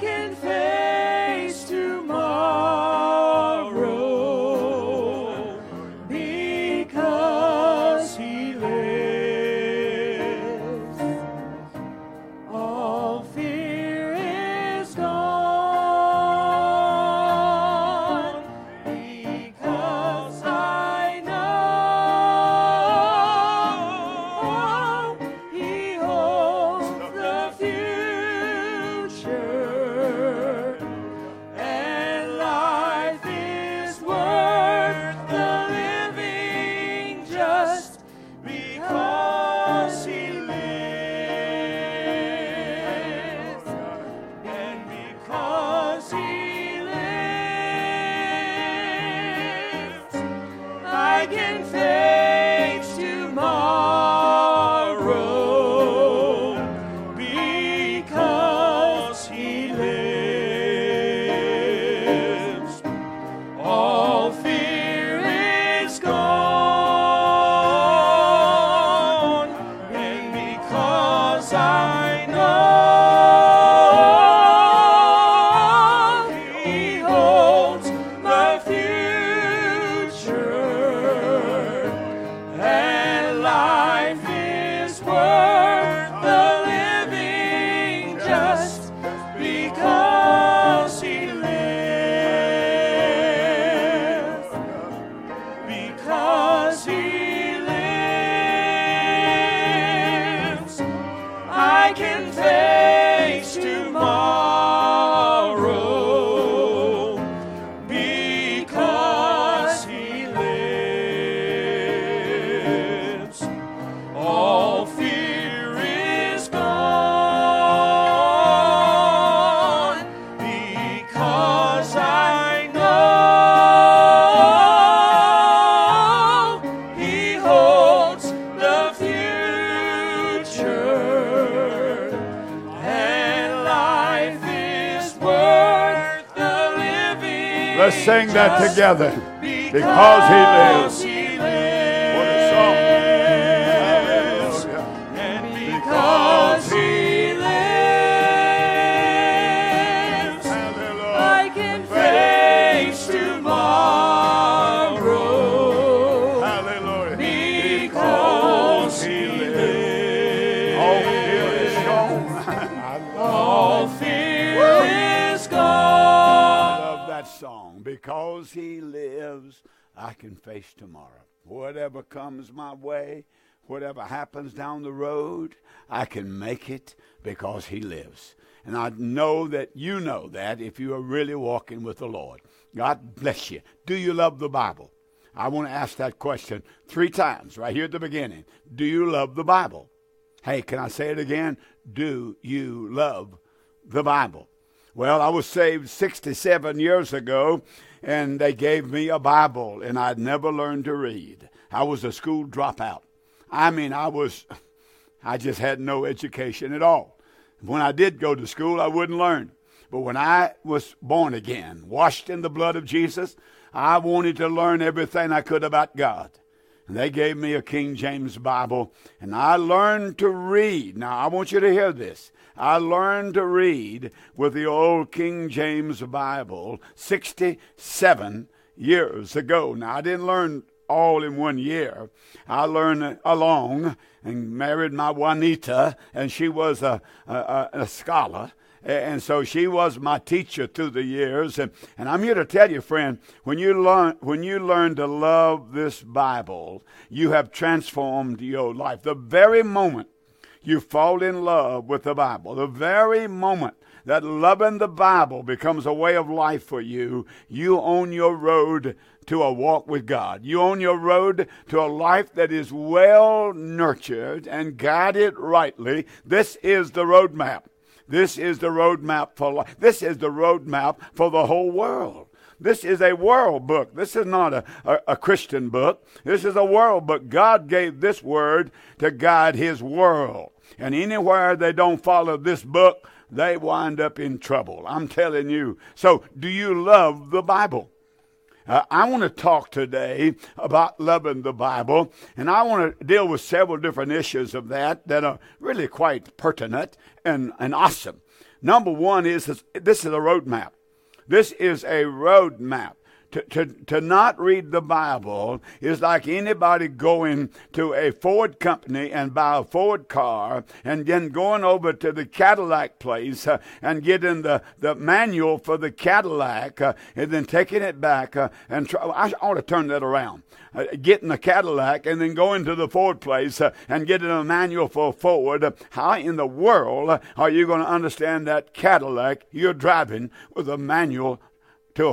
can face tomorrow because He lives. All fear is gone because I know He holds the future, and life is worth the living just because He lives, and because He lives, I can face tomorrow because He lives. All fear is gone, and because I know He holds the future, and life is worth the living just because He lives. Because He lives, I can face tomorrow. Because He lives, all fear is gone. Because I know He holds the future, and life is worth the living. Let's sing that just together. Because He lives. He What a song. lives. Hallelujah. And because He lives, Hallelujah. I can face tomorrow. Hallelujah. Because He lives. All fear is gone. All fear is I gone. love that song. Because He lives, I can face tomorrow. Whatever comes my way, whatever happens down the road, I can make it because He lives. And I know that you know that if you are really walking with the Lord. God bless you. Do you love the Bible? I want to ask that question 3 times right here at the beginning. Do you love the Bible? Hey, can I say it again? Do you love the Bible? Well, I was saved 67 years ago, and they gave me a Bible, and I'd never learned to read. I was a school dropout. I just had no education at all. When I did go to school, I wouldn't learn. But when I was born again, washed in the blood of Jesus, I wanted to learn everything I could about God. And they gave me a King James Bible, and I learned to read. Now, I want you to hear this. I learned to read with the old King James Bible 67 years ago. Now, I didn't learn all in 1 year. I learned along and married my Juanita, and she was a scholar. And so she was my teacher through the years. And I'm here to tell you, friend, when you learn to love this Bible, you have transformed your life. The very moment you fall in love with the Bible, the very moment that loving the Bible becomes a way of life for you, you own your road to a walk with God. You own your road to a life that is well nurtured and guided rightly. This is the roadmap. This is the roadmap for life. This is the roadmap for the whole world. This is a world book. This is not a Christian book. This is a world book. God gave this word to guide his world. And anywhere they don't follow this book, they wind up in trouble. I'm telling you. So, do you love the Bible? I want to talk today about loving the Bible, and I want to deal with several different issues of that are really quite pertinent and awesome. Number one is this is a roadmap. This is a roadmap. To not read the Bible is like anybody going to a Ford company and buy a Ford car and then going over to the Cadillac place and getting the manual for the Cadillac and then taking it back and I ought to turn that around. Getting the Cadillac and then going to the Ford place and getting a manual for Ford. How in the world are you going to understand that Cadillac you're driving with a manual to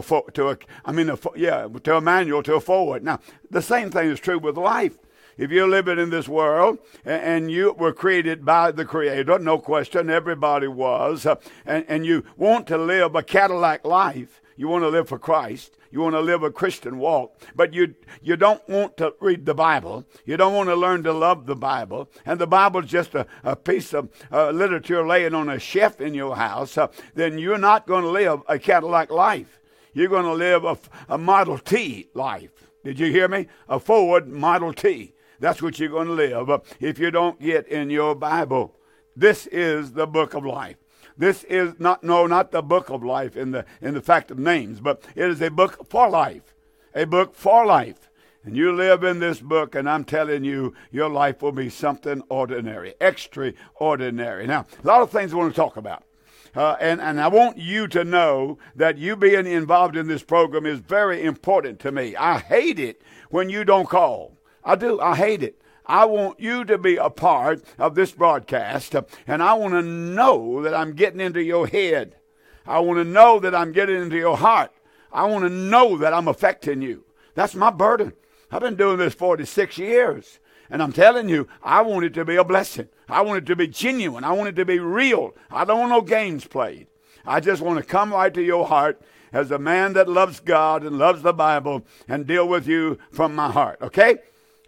a manual to a Ford? Now, the same thing is true with life. If you're living in this world and you were created by the Creator, no question, everybody was, and you want to live a Cadillac life, you want to live for Christ, you want to live a Christian walk, but you don't want to read the Bible, you don't want to learn to love the Bible, and the Bible is just a piece of literature laying on a shelf in your house, then you're not going to live a Cadillac life. You're going to live a Model T life. Did you hear me? A Ford Model T. That's what you're going to live if you don't get in your Bible. This is the book of life. This is not the book of life in the fact of names, but it is a book for life. A book for life. And you live in this book, and I'm telling you, your life will be something ordinary, extraordinary. Now, a lot of things I want to talk about. And I want you to know that you being involved in this program is very important to me. I hate it when you don't call. I do. I hate it. I want you to be a part of this broadcast, and I want to know that I'm getting into your head. I want to know that I'm getting into your heart. I want to know that I'm affecting you. That's my burden. I've been doing this 46 years. And I'm telling you, I want it to be a blessing. I want it to be genuine. I want it to be real. I don't want no games played. I just want to come right to your heart as a man that loves God and loves the Bible and deal with you from my heart. Okay?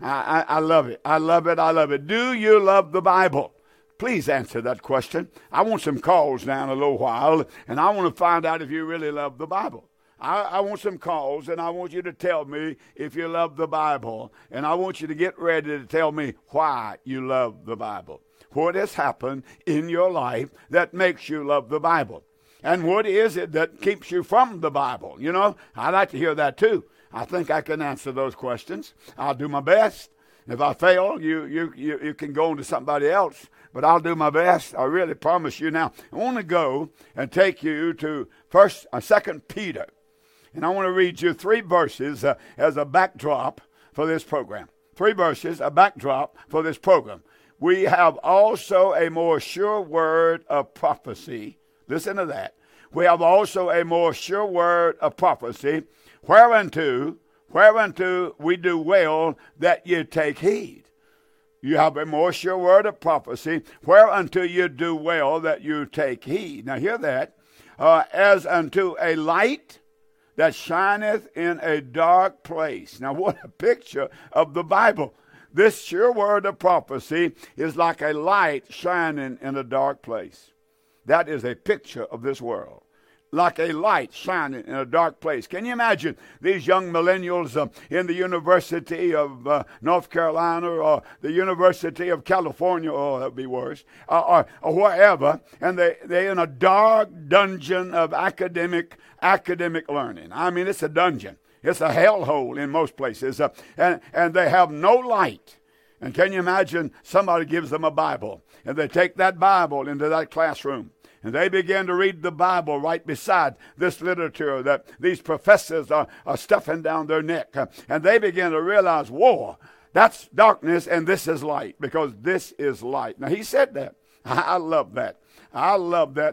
I love it. I love it. I love it. Do you love the Bible? Please answer that question. I want some calls now in a little while, and I want to find out if you really love the Bible. I want some calls, and I want you to tell me if you love the Bible, and I want you to get ready to tell me why you love the Bible. What has happened in your life that makes you love the Bible? And what is it that keeps you from the Bible? You know, I'd like to hear that too. I think I can answer those questions. I'll do my best. If I fail, you can go on to somebody else. But I'll do my best. I really promise you. Now, I want to go and take you to 2 Peter. And I want to read you 3 verses as a backdrop for this program. 3 verses, a backdrop for this program. We have also a more sure word of prophecy. Listen to that. We have also a more sure word of prophecy, whereunto we do well that you take heed. You have a more sure word of prophecy, whereunto you do well that you take heed. Now hear that. As unto a light that shineth in a dark place. Now what a picture of the Bible. This sure word of prophecy is like a light shining in a dark place. That is a picture of this world. Like a light shining in a dark place. Can you imagine these young millennials in the University of North Carolina or the University of California, that would be worse, or wherever, and they're in a dark dungeon of academic learning. I mean, it's a dungeon. It's a hellhole in most places, and they have no light. And can you imagine somebody gives them a Bible, and they take that Bible into that classroom, and they begin to read the Bible right beside this literature that these professors are stuffing down their neck. And they begin to realize, whoa, that's darkness and this is light, because this is light. Now, he said that. I love that. I love that.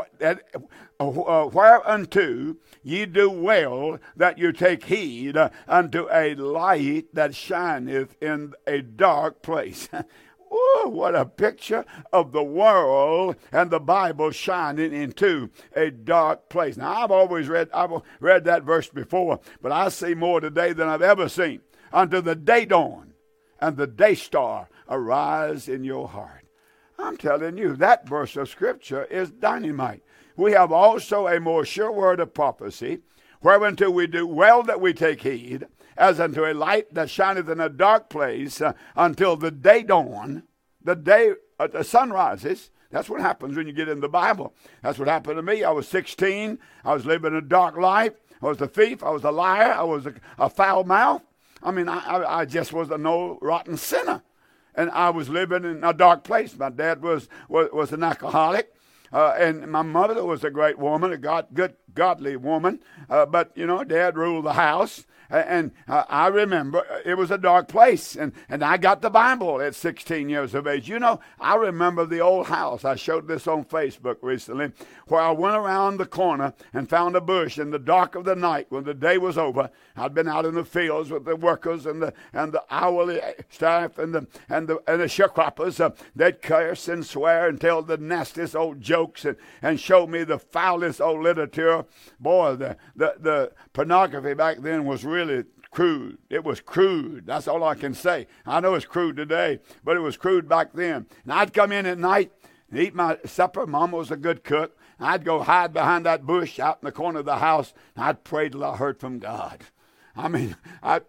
Whereunto ye do well that you take heed unto a light that shineth in a dark place. Oh, what a picture of the world and the Bible shining into a dark place. Now, I've read that verse before, but I see more today than I've ever seen. Unto the day dawn and the day star arise in your heart. I'm telling you, that verse of Scripture is dynamite. We have also a more sure word of prophecy, whereunto we do well that we take heed, as unto a light that shineth in a dark place, until the day dawn, the sun rises, That's what happens when you get in the Bible. That's what happened to me. I was 16. I was living a dark life. I was a thief. I was a liar. I was a foul mouth. I mean, I just was an old rotten sinner. And I was living in a dark place. My dad was an alcoholic. And my mother was a great woman, a good, godly woman. But, Dad ruled the house. And I remember it was a dark place. And I got the Bible at 16 years of age. I remember the old house. I showed this on Facebook recently, where I went around the corner and found a bush in the dark of the night when the day was over. I'd been out in the fields with the workers and the hourly staff and the sharecroppers. They'd curse and swear and tell the nastiest old jokes and show me the foulest old literature. Boy, the pornography back then was really crude. It was crude. That's all I can say. I know it's crude today, but it was crude back then. And I'd come in at night and eat my supper. Mama was a good cook. I'd go hide behind that bush out in the corner of the house, and I'd pray till I heard from God. I mean, I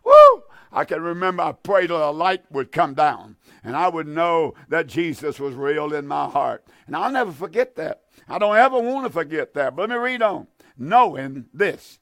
can remember I prayed till a light would come down, and I would know that Jesus was real in my heart. And I'll never forget that. I don't ever want to forget that. But let me read on. Knowing this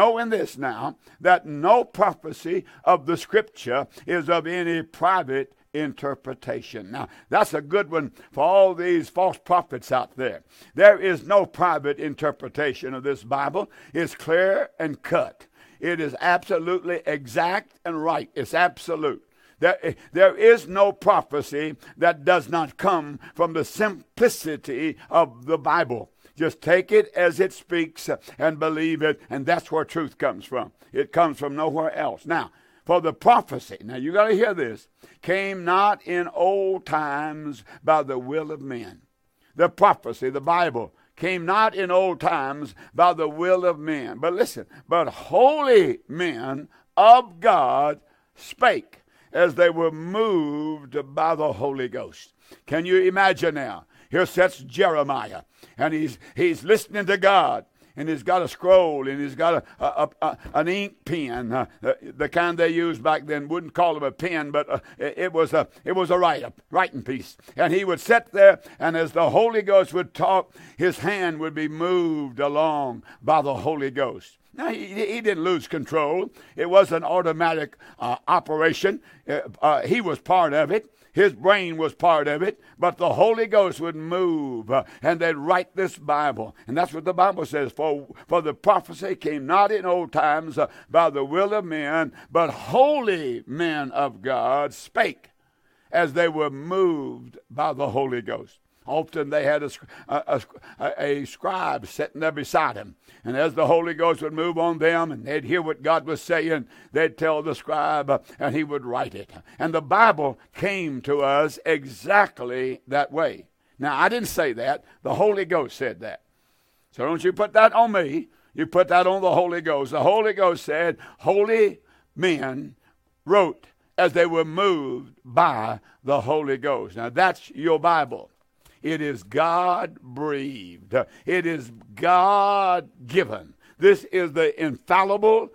now, that no prophecy of the Scripture is of any private interpretation. Now, that's a good one for all these false prophets out there. There is no private interpretation of this Bible. It's clear and cut. It is absolutely exact and right. It's absolute. There is no prophecy that does not come from the simplicity of the Bible. Just take it as it speaks and believe it, and that's where truth comes from. It comes from nowhere else. Now, for the prophecy, now you got to hear this, came not in old times by the will of men. The prophecy, the Bible, came not in old times by the will of men. But listen, but holy men of God spake as they were moved by the Holy Ghost. Can you imagine now? Here sits Jeremiah, and he's listening to God, and he's got a scroll, and he's got an ink pen, the kind they used back then. Wouldn't call it a pen, but it was a writing piece. And he would sit there, and as the Holy Ghost would talk, his hand would be moved along by the Holy Ghost. Now, he didn't lose control. It was an automatic operation. He was part of it. His brain was part of it, but the Holy Ghost would move, and they'd write this Bible. And that's what the Bible says. For the prophecy came not in old times by the will of men, but holy men of God spake as they were moved by the Holy Ghost. Often they had a scribe sitting there beside him. And as the Holy Ghost would move on them and they'd hear what God was saying, they'd tell the scribe and he would write it. And the Bible came to us exactly that way. Now, I didn't say that. The Holy Ghost said that. So don't you put that on me. You put that on the Holy Ghost. The Holy Ghost said, holy men wrote as they were moved by the Holy Ghost. Now, that's your Bible. It is God-breathed. It is God-given. This is the infallible,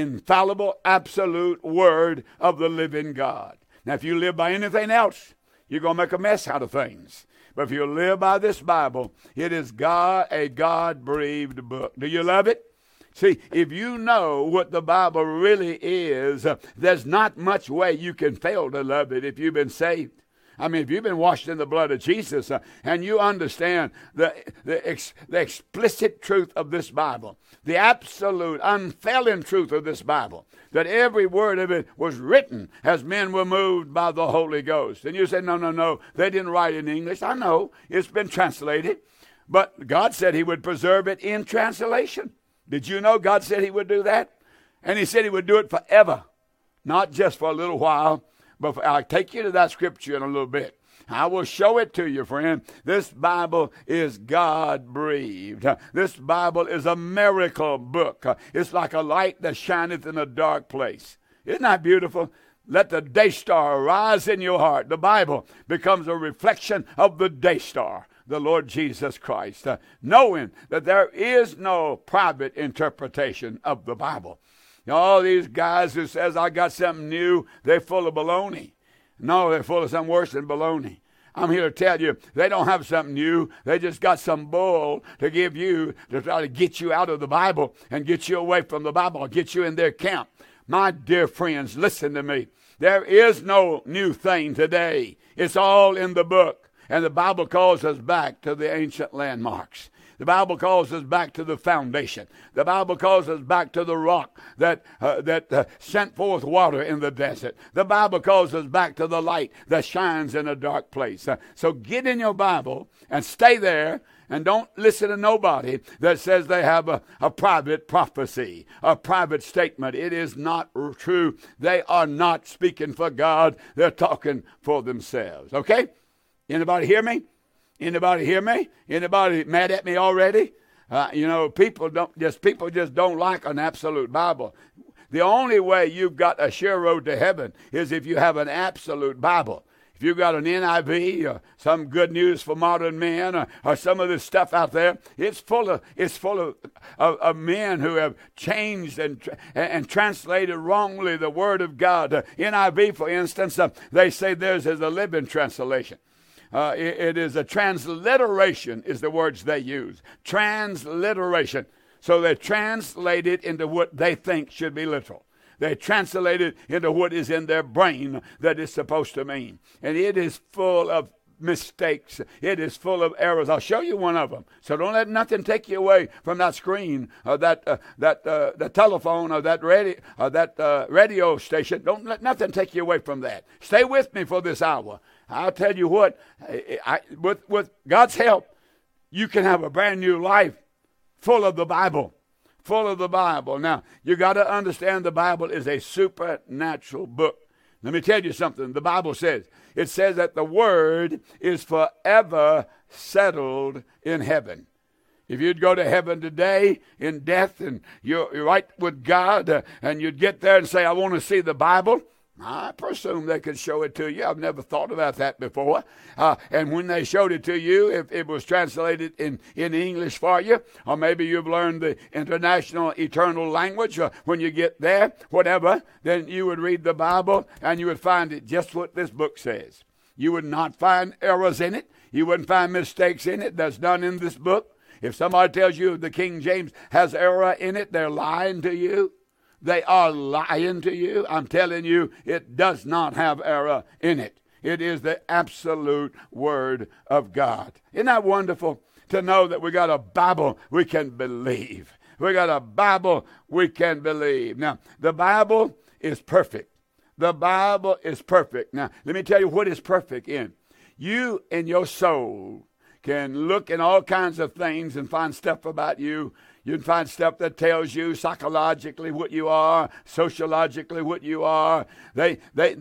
absolute word of the living God. Now, if you live by anything else, you're going to make a mess out of things. But if you live by this Bible, it is a God-breathed book. Do you love it? See, if you know what the Bible really is, there's not much way you can fail to love it if you've been saved. I mean, if you've been washed in the blood of Jesus and you understand the explicit truth of this Bible, the absolute, unfailing truth of this Bible, that every word of it was written as men were moved by the Holy Ghost. And you say, no, they didn't write in English. I know, it's been translated. But God said he would preserve it in translation. Did you know God said he would do that? And he said he would do it forever, not just for a little while. But I'll take you to that scripture in a little bit. I will show it to you, friend. This Bible is God-breathed. This Bible is a miracle book. It's like a light that shineth in a dark place. Isn't that beautiful? Let the day star rise in your heart. The Bible becomes a reflection of the day star, the Lord Jesus Christ, knowing that there is no private interpretation of the Bible. All these guys who says, I got something new, they're full of baloney. No, they're full of something worse than baloney. I'm here to tell you, they don't have something new. They just got some bull to give you to try to get you out of the Bible and get you away from the Bible, get you in their camp. My dear friends, listen to me. There is no new thing today. It's all in the book. And the Bible calls us back to the ancient landmarks. The Bible calls us back to the foundation. The Bible calls us back to the rock that sent forth water in the desert. The Bible calls us back to the light that shines in a dark place. So get in your Bible and stay there, and don't listen to nobody that says they have a private prophecy, a private statement. It is not true. They are not speaking for God. They're talking for themselves. Okay? Anybody hear me? Anybody hear me? Anybody mad at me already? People just don't like an absolute Bible. The only way you've got a sure road to heaven is if you have an absolute Bible. If you've got an NIV or some Good News for Modern Men or some of this stuff out there, it's full of men who have changed and translated wrongly the Word of God. NIV, for instance, they say theirs is a Living Translation. It is a transliteration is the words they use. Transliteration. So they translate it into what they think should be literal. They translate it into what is in their brain that it's supposed to mean. And it is full of mistakes. It is full of errors. I'll show you one of them. So don't let nothing take you away from that screen or the telephone or that radio station. Don't let nothing take you away from that. Stay with me for this hour. I'll tell you what, with God's help, you can have a brand new life full of the Bible. Full of the Bible. Now, you got to understand the Bible is a supernatural book. Let me tell you something. The Bible says, it says that the Word is forever settled in heaven. If you'd go to heaven today in death and you're right with God and you'd get there and say, I want to see the Bible, I presume they could show it to you. I've never thought about that before. And when they showed it to you, if it was translated in English for you, or maybe you've learned the international eternal language, or when you get there, whatever, then you would read the Bible and you would find it just what this book says. You would not find errors in it. You wouldn't find mistakes in it that's done in this book. If somebody tells you the King James has error in it, they're lying to you. They are lying to you. I'm telling you, it does not have error in it. It is the absolute Word of God. Isn't that wonderful to know that we got a Bible we can believe? We got a Bible we can believe. Now, the Bible is perfect. The Bible is perfect. Now, let me tell you what is perfect in. You and your soul can look in all kinds of things and find stuff about you. You can find stuff that tells you psychologically what you are, sociologically what you are. They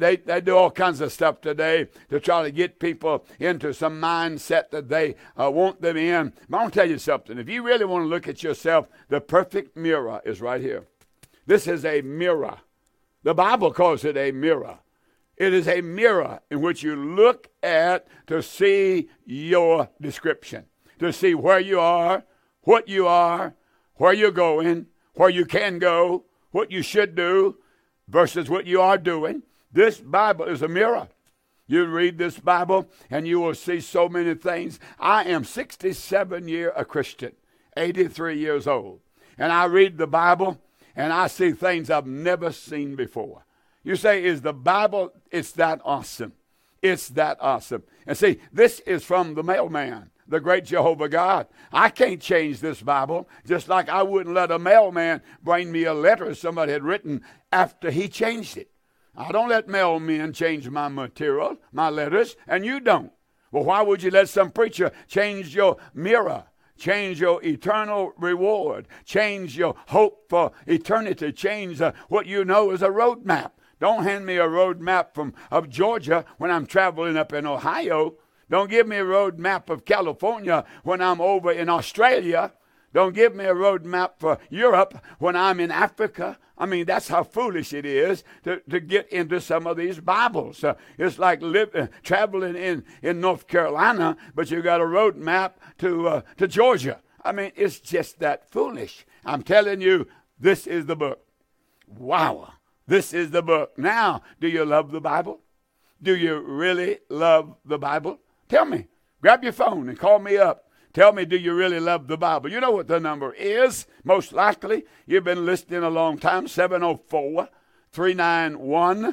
do all kinds of stuff today to try to get people into some mindset that they want them in. But I want to tell you something. If you really want to look at yourself, the perfect mirror is right here. This is a mirror. The Bible calls it a mirror. It is a mirror in which you look at to see your description, to see where you are, what you are, where you're going, where you can go, what you should do versus what you are doing. This Bible is a mirror. You read this Bible and you will see so many things. I am 67 years a Christian, 83 years old. And I read the Bible and I see things I've never seen before. You say, is the Bible, it's that awesome. It's that awesome. And see, this is from the mailman, the great Jehovah God. I can't change this Bible, just like I wouldn't let a mailman bring me a letter somebody had written after he changed it. I don't let mailmen change my material, my letters, and you don't. Well, why would you let some preacher change your mirror, change your eternal reward, change your hope for eternity, change what you know is a roadmap? Don't hand me a road map of Georgia when I'm traveling up in Ohio. Don't give me a road map of California when I'm over in Australia. Don't give me a road map for Europe when I'm in Africa. I mean, that's how foolish it is to get into some of these Bibles. It's like traveling in North Carolina, but you got a road map to Georgia. I mean, it's just that foolish. I'm telling you, this is the book. Wow. This is the book. Now, do you love the Bible? Do you really love the Bible? Tell me. Grab your phone and call me up. Tell me, do you really love the Bible? You know what the number is. Most likely, you've been listening a long time. 704-391-0588.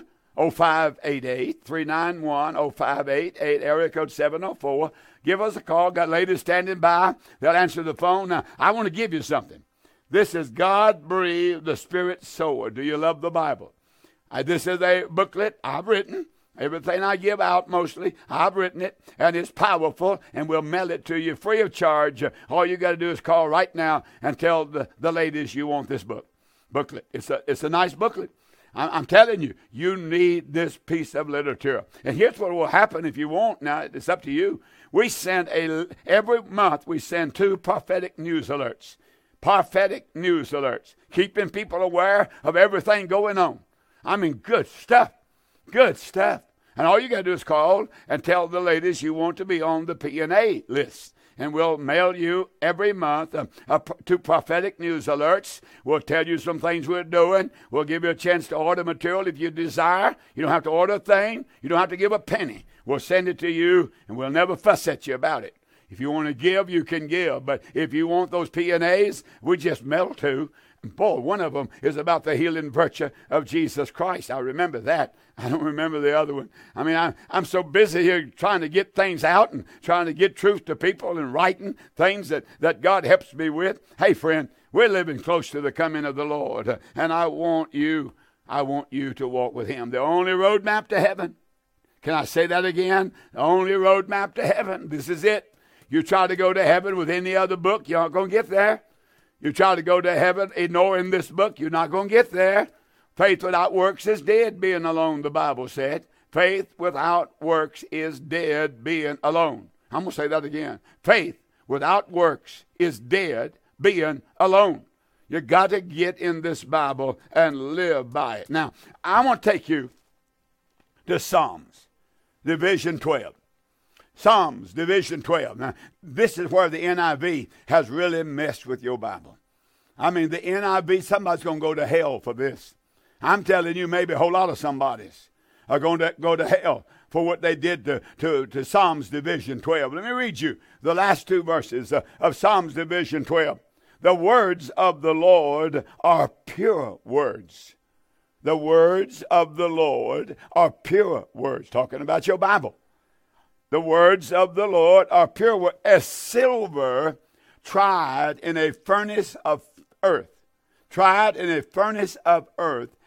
391-0588. Area code 704. Give us a call. Got ladies standing by. They'll answer the phone. Now, I want to give you something. This is God-breathed, the Spirit sower. Do you love the Bible? This is a booklet I've written. Everything I give out mostly, I've written it, and it's powerful, and we'll mail it to you free of charge. All you got to do is call right now and tell the ladies you want this booklet. It's a nice booklet. I'm telling you, you need this piece of literature. And here's what will happen if you want. Now, it's up to you. We send every month, we send 2 prophetic news alerts. Prophetic news alerts, keeping people aware of everything going on. I mean, good stuff. Good stuff. And all you got to do is call and tell the ladies you want to be on the P&A list. And we'll mail you every month 2 prophetic news alerts. We'll tell you some things we're doing. We'll give you a chance to order material if you desire. You don't have to order a thing. You don't have to give a penny. We'll send it to you, and we'll never fuss at you about it. If you want to give, you can give. But if you want those P&As, we just mail 2. Boy, one of them is about the healing virtue of Jesus Christ. I remember that. I don't remember the other one. I mean, I'm so busy here trying to get things out and trying to get truth to people and writing things that God helps me with. Hey, friend, we're living close to the coming of the Lord, and I want you to walk with him. The only roadmap to heaven. Can I say that again? The only roadmap to heaven. This is it. You try to go to heaven with any other book, you're not going to get there. You try to go to heaven ignoring this book, you're not going to get there. Faith without works is dead, being alone, the Bible said. Faith without works is dead, being alone. I'm going to say that again. Faith without works is dead, being alone. You got to get in this Bible and live by it. Now, I want to take you to Psalms, Division 12. Psalms, Division 12. Now, this is where the NIV has really messed with your Bible. I mean, the NIV, somebody's going to go to hell for this. I'm telling you, maybe a whole lot of somebodies are going to go to hell for what they did to Psalms, Division 12. Let me read you the last 2 verses of Psalms, Division 12. The words of the Lord are pure words. The words of the Lord are pure words. Talking about your Bible. The words of the Lord are pure as silver tried in a furnace of earth. Tried in a furnace of earth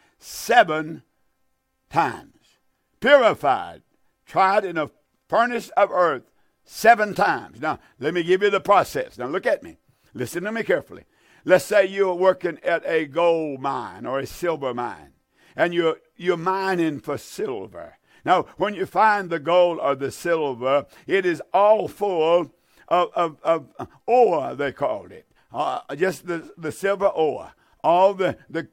7 times. Purified. Tried in a furnace of earth 7 times. Now, let me give you the process. Now, look at me. Listen to me carefully. Let's say you're working at a gold mine or a silver mine, and you're mining for silver. Now, when you find the gold or the silver, it is all full of ore, they called it. Just the silver ore. All the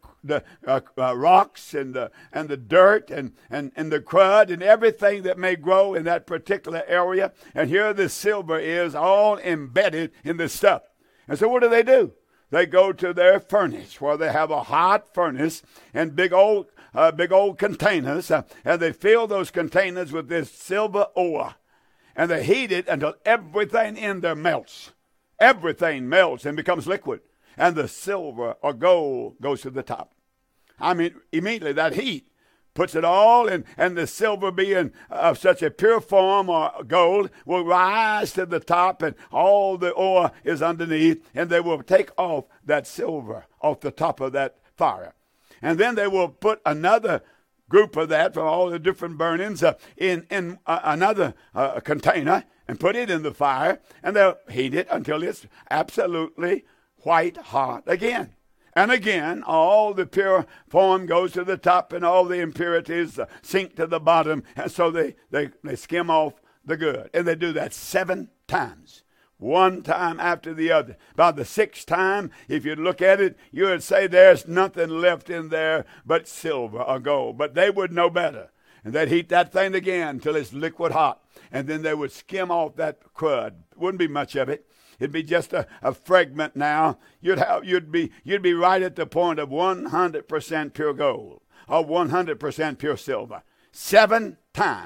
rocks and the dirt and the crud and everything that may grow in that particular area. And here the silver is all embedded in the stuff. And so what do? They go to their furnace where they have a hot furnace and big old containers, and they fill those containers with this silver ore, and they heat it until everything in there melts. Everything melts and becomes liquid, and the silver or gold goes to the top. I mean, immediately that heat puts it all in, and the silver being of such a pure form or gold will rise to the top, and all the ore is underneath, and they will take off that silver off the top of that fire. And then they will put another group of that from all the different burnings in another container and put it in the fire, and they'll heat it until it's absolutely white hot again. And again, all the pure form goes to the top, and all the impurities sink to the bottom, and so they skim off the good. And they do that 7 times. One time after the other. By the 6th time, if you look at it, you would say there's nothing left in there but silver or gold. But they would know better. And they'd heat that thing again until it's liquid hot. And then they would skim off that crud. Wouldn't be much of it. It'd be just a fragment now. You'd be right at the point of 100% pure gold or 100% pure silver. 7 times.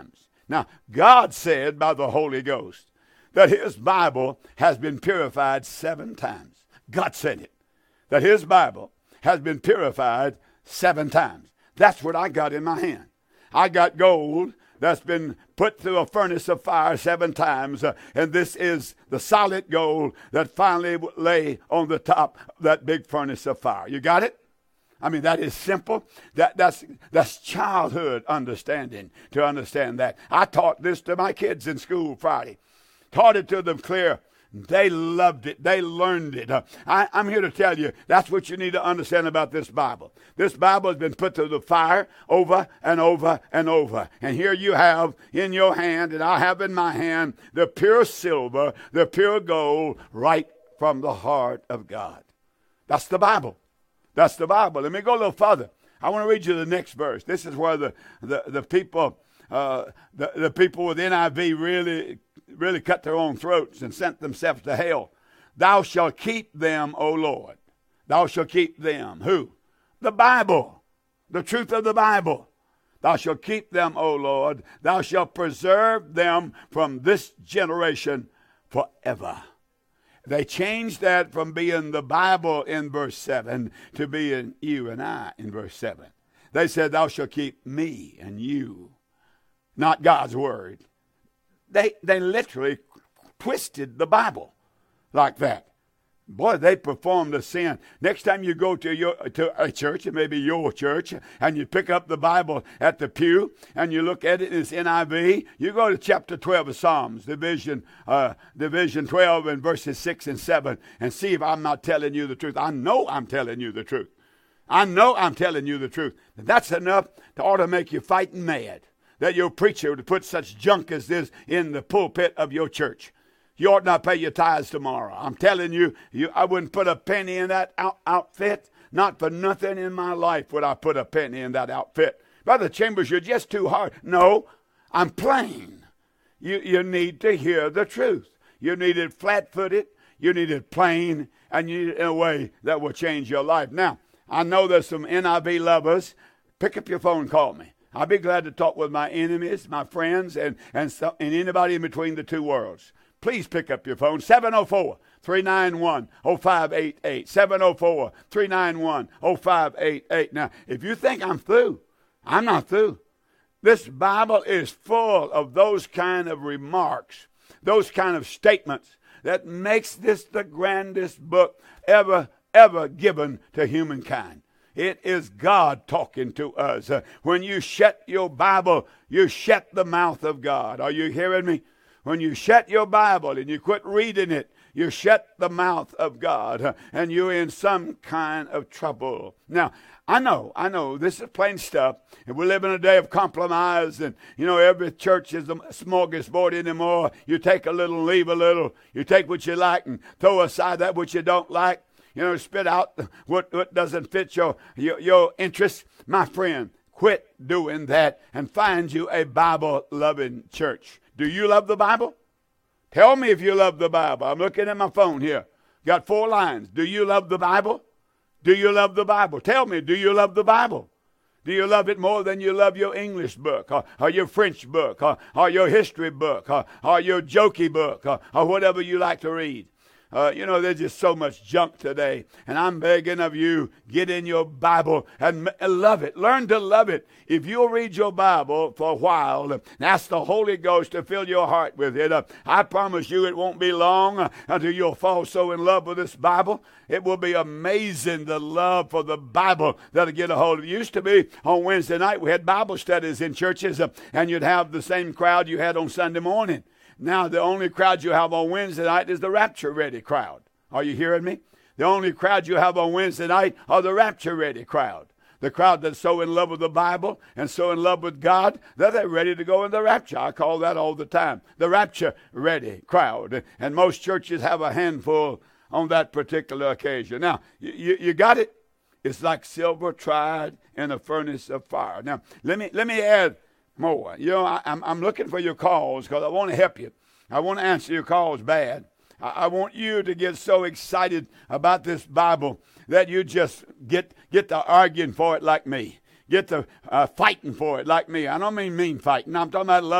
Now, God said by the Holy Ghost that his Bible has been purified 7 times. God said it, that his Bible has been purified 7 times. That's what I got in my hand. I got gold that's been put through a furnace of fire 7 times, and this is the solid gold that finally lay on the top of that big furnace of fire. You got it? I mean, that is simple. That's childhood understanding, to understand that. I taught this to my kids in school Friday. Taught it to them clear. They loved it. They learned it. I'm here to tell you, that's what you need to understand about this Bible. This Bible has been put through the fire over and over and over. And here you have in your hand, and I have in my hand, the pure silver, the pure gold, right from the heart of God. That's the Bible. That's the Bible. Let me go a little further. I want to read you the next verse. This is where the people with NIV really cut their own throats and sent themselves to hell. Thou shalt keep them, O Lord. Thou shalt keep them. Who? The Bible. The truth of the Bible. Thou shalt keep them, O Lord. Thou shalt preserve them from this generation forever. They changed that from being the Bible in verse 7 to being you and I in verse 7. They said, thou shalt keep me and you, not God's word. They literally twisted the Bible like that. Boy, they performed a sin. Next time you go to a church, it may be your church, and you pick up the Bible at the pew, and you look at it in its NIV, you go to chapter 12 of Psalms, division 12 and verses 6 and 7, and see if I'm not telling you the truth. I know I'm telling you the truth. I know I'm telling you the truth. That's enough to ought to make you fighting mad, that your preacher would put such junk as this in the pulpit of your church. You ought not pay your tithes tomorrow. I'm telling you, I wouldn't put a penny in that outfit. Not for nothing in my life would I put a penny in that outfit. Brother Chambers, you're just too hard. No, I'm plain. You need to hear the truth. You need it flat-footed. You need it plain. And you need it in a way that will change your life. Now, I know there's some NIV lovers. Pick up your phone and call me. I'll be glad to talk with my enemies, my friends, and anybody in between the two worlds. Please pick up your phone, 704-391-0588, 704-391-0588. Now, if you think I'm through, I'm not through. This Bible is full of those kind of remarks, those kind of statements that makes this the grandest book ever given to humankind. It is God talking to us. When you shut your Bible, you shut the mouth of God. Are you hearing me? When you shut your Bible and you quit reading it, you shut the mouth of God, and you're in some kind of trouble. Now, I know, this is plain stuff, and we live in a day of compromise, and, every church is a smorgasbord anymore. You take a little, leave a little. You take what you like and throw aside that which you don't like. Spit out what doesn't fit your interests. My friend, quit doing that and find you a Bible-loving church. Do you love the Bible? Tell me if you love the Bible. I'm looking at my phone here. Got 4 lines. Do you love the Bible? Do you love the Bible? Tell me, do you love the Bible? Do you love it more than you love your English book or your French book or your history book or your jokey book or whatever you like to read? There's just so much junk today. And I'm begging of you, get in your Bible and love it. Learn to love it. If you'll read your Bible for a while and ask the Holy Ghost to fill your heart with it, I promise you it won't be long until you'll fall so in love with this Bible. It will be amazing, the love for the Bible that'll get a hold of you. It used to be on Wednesday night we had Bible studies in churches, and you'd have the same crowd you had on Sunday morning. Now, the only crowd you have on Wednesday night is the rapture-ready crowd. Are you hearing me? The only crowd you have on Wednesday night are the rapture-ready crowd. The crowd that's so in love with the Bible and so in love with God that they're ready to go in the rapture. I call that all the time, the rapture-ready crowd. And most churches have a handful on that particular occasion. Now, you got it? It's like silver tried in a furnace of fire. Now, let me add more. I'm looking for your calls because I want to help you. I want to answer your calls bad. I want you to get so excited about this Bible that you just get to arguing for it like me. Get to fighting for it like me. I don't mean fighting. I'm talking about loving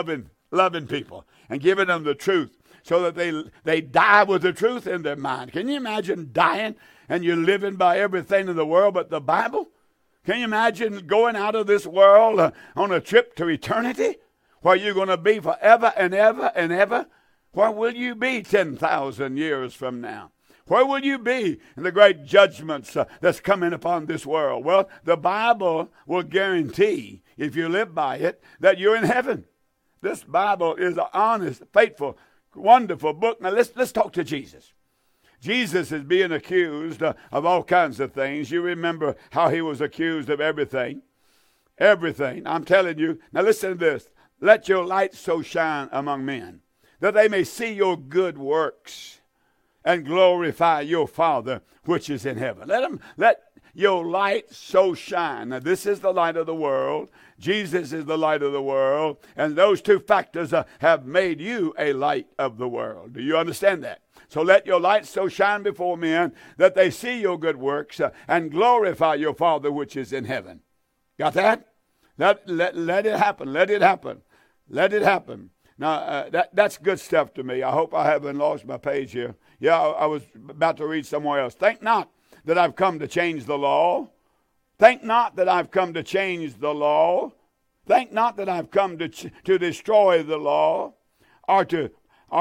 loving people and giving them the truth so that they die with the truth in their mind. Can you imagine dying and you're living by everything in the world but the Bible? Can you imagine going out of this world on a trip to eternity where you're going to be forever and ever and ever? Where will you be 10,000 years from now? Where will you be in the great judgments that's coming upon this world? Well, the Bible will guarantee, if you live by it, that you're in heaven. This Bible is an honest, faithful, wonderful book. Now let's talk to Jesus. Jesus is being accused of all kinds of things. You remember how he was accused of everything. Everything. I'm telling you. Now listen to this. Let your light so shine among men, that they may see your good works and glorify your Father which is in heaven. Let your light so shine. Now this is the light of the world. Jesus is the light of the world. And those two factors have made you a light of the world. Do you understand that? So let your light so shine before men that they see your good works and glorify your Father which is in heaven. Got that? Let it happen. Let it happen. Let it happen. Now, that's good stuff to me. I hope I haven't lost my page here. Yeah, I was about to read somewhere else. Think not that I've come to change the law. Think not that I've come to change the law. Think not that I've come to destroy the law or the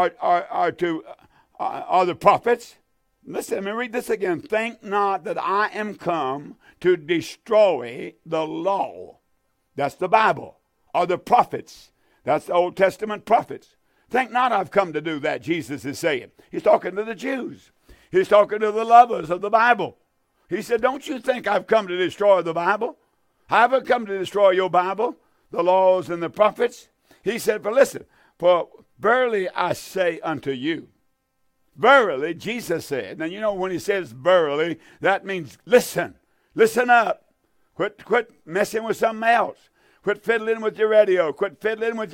prophets. Listen, let me read this again. Think not that I am come to destroy the law. That's the Bible. Or the prophets. That's the Old Testament prophets. Think not I've come to do that, Jesus is saying. He's talking to the Jews. He's talking to the lovers of the Bible. He said, don't you think I've come to destroy the Bible? I haven't come to destroy your Bible, the laws and the prophets. He said, but listen, for verily I say unto you. Verily, Jesus said. Now, you know, when he says verily, that means listen. Listen up. Quit messing with something else. Quit fiddling with your radio. Quit fiddling with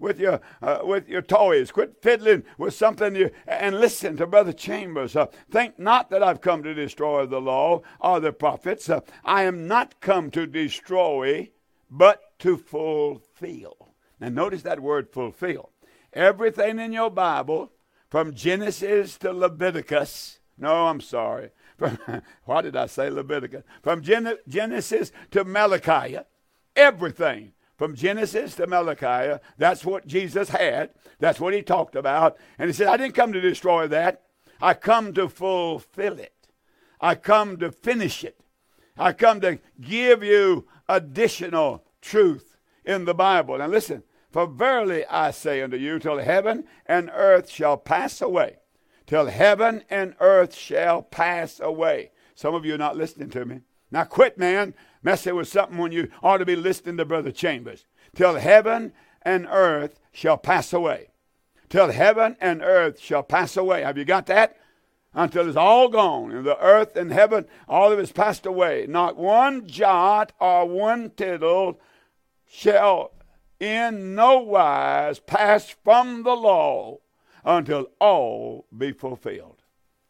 your toys. Quit fiddling with something and listen to Brother Chambers. Think not that I've come to destroy the law or the prophets. I am not come to destroy, but to fulfill. Now notice that word fulfill. Everything in your Bible, from Genesis to Leviticus. No, I'm sorry. Why did I say Leviticus? From Genesis to Malachi. Everything from Genesis to Malachi, that's what Jesus had. That's what he talked about. And he said, I didn't come to destroy that. I come to fulfill it. I come to finish it. I come to give you additional truth in the Bible. Now listen, for verily I say unto you, till heaven and earth shall pass away. Till heaven and earth shall pass away. Some of you are not listening to me. Now quit, man, messing with something when you ought to be listening to Brother Chambers. Till heaven and earth shall pass away. Till heaven and earth shall pass away. Have you got that? Until it's all gone. And the earth and heaven, all of it's passed away. Not one jot or one tittle shall in no wise pass from the law until all be fulfilled.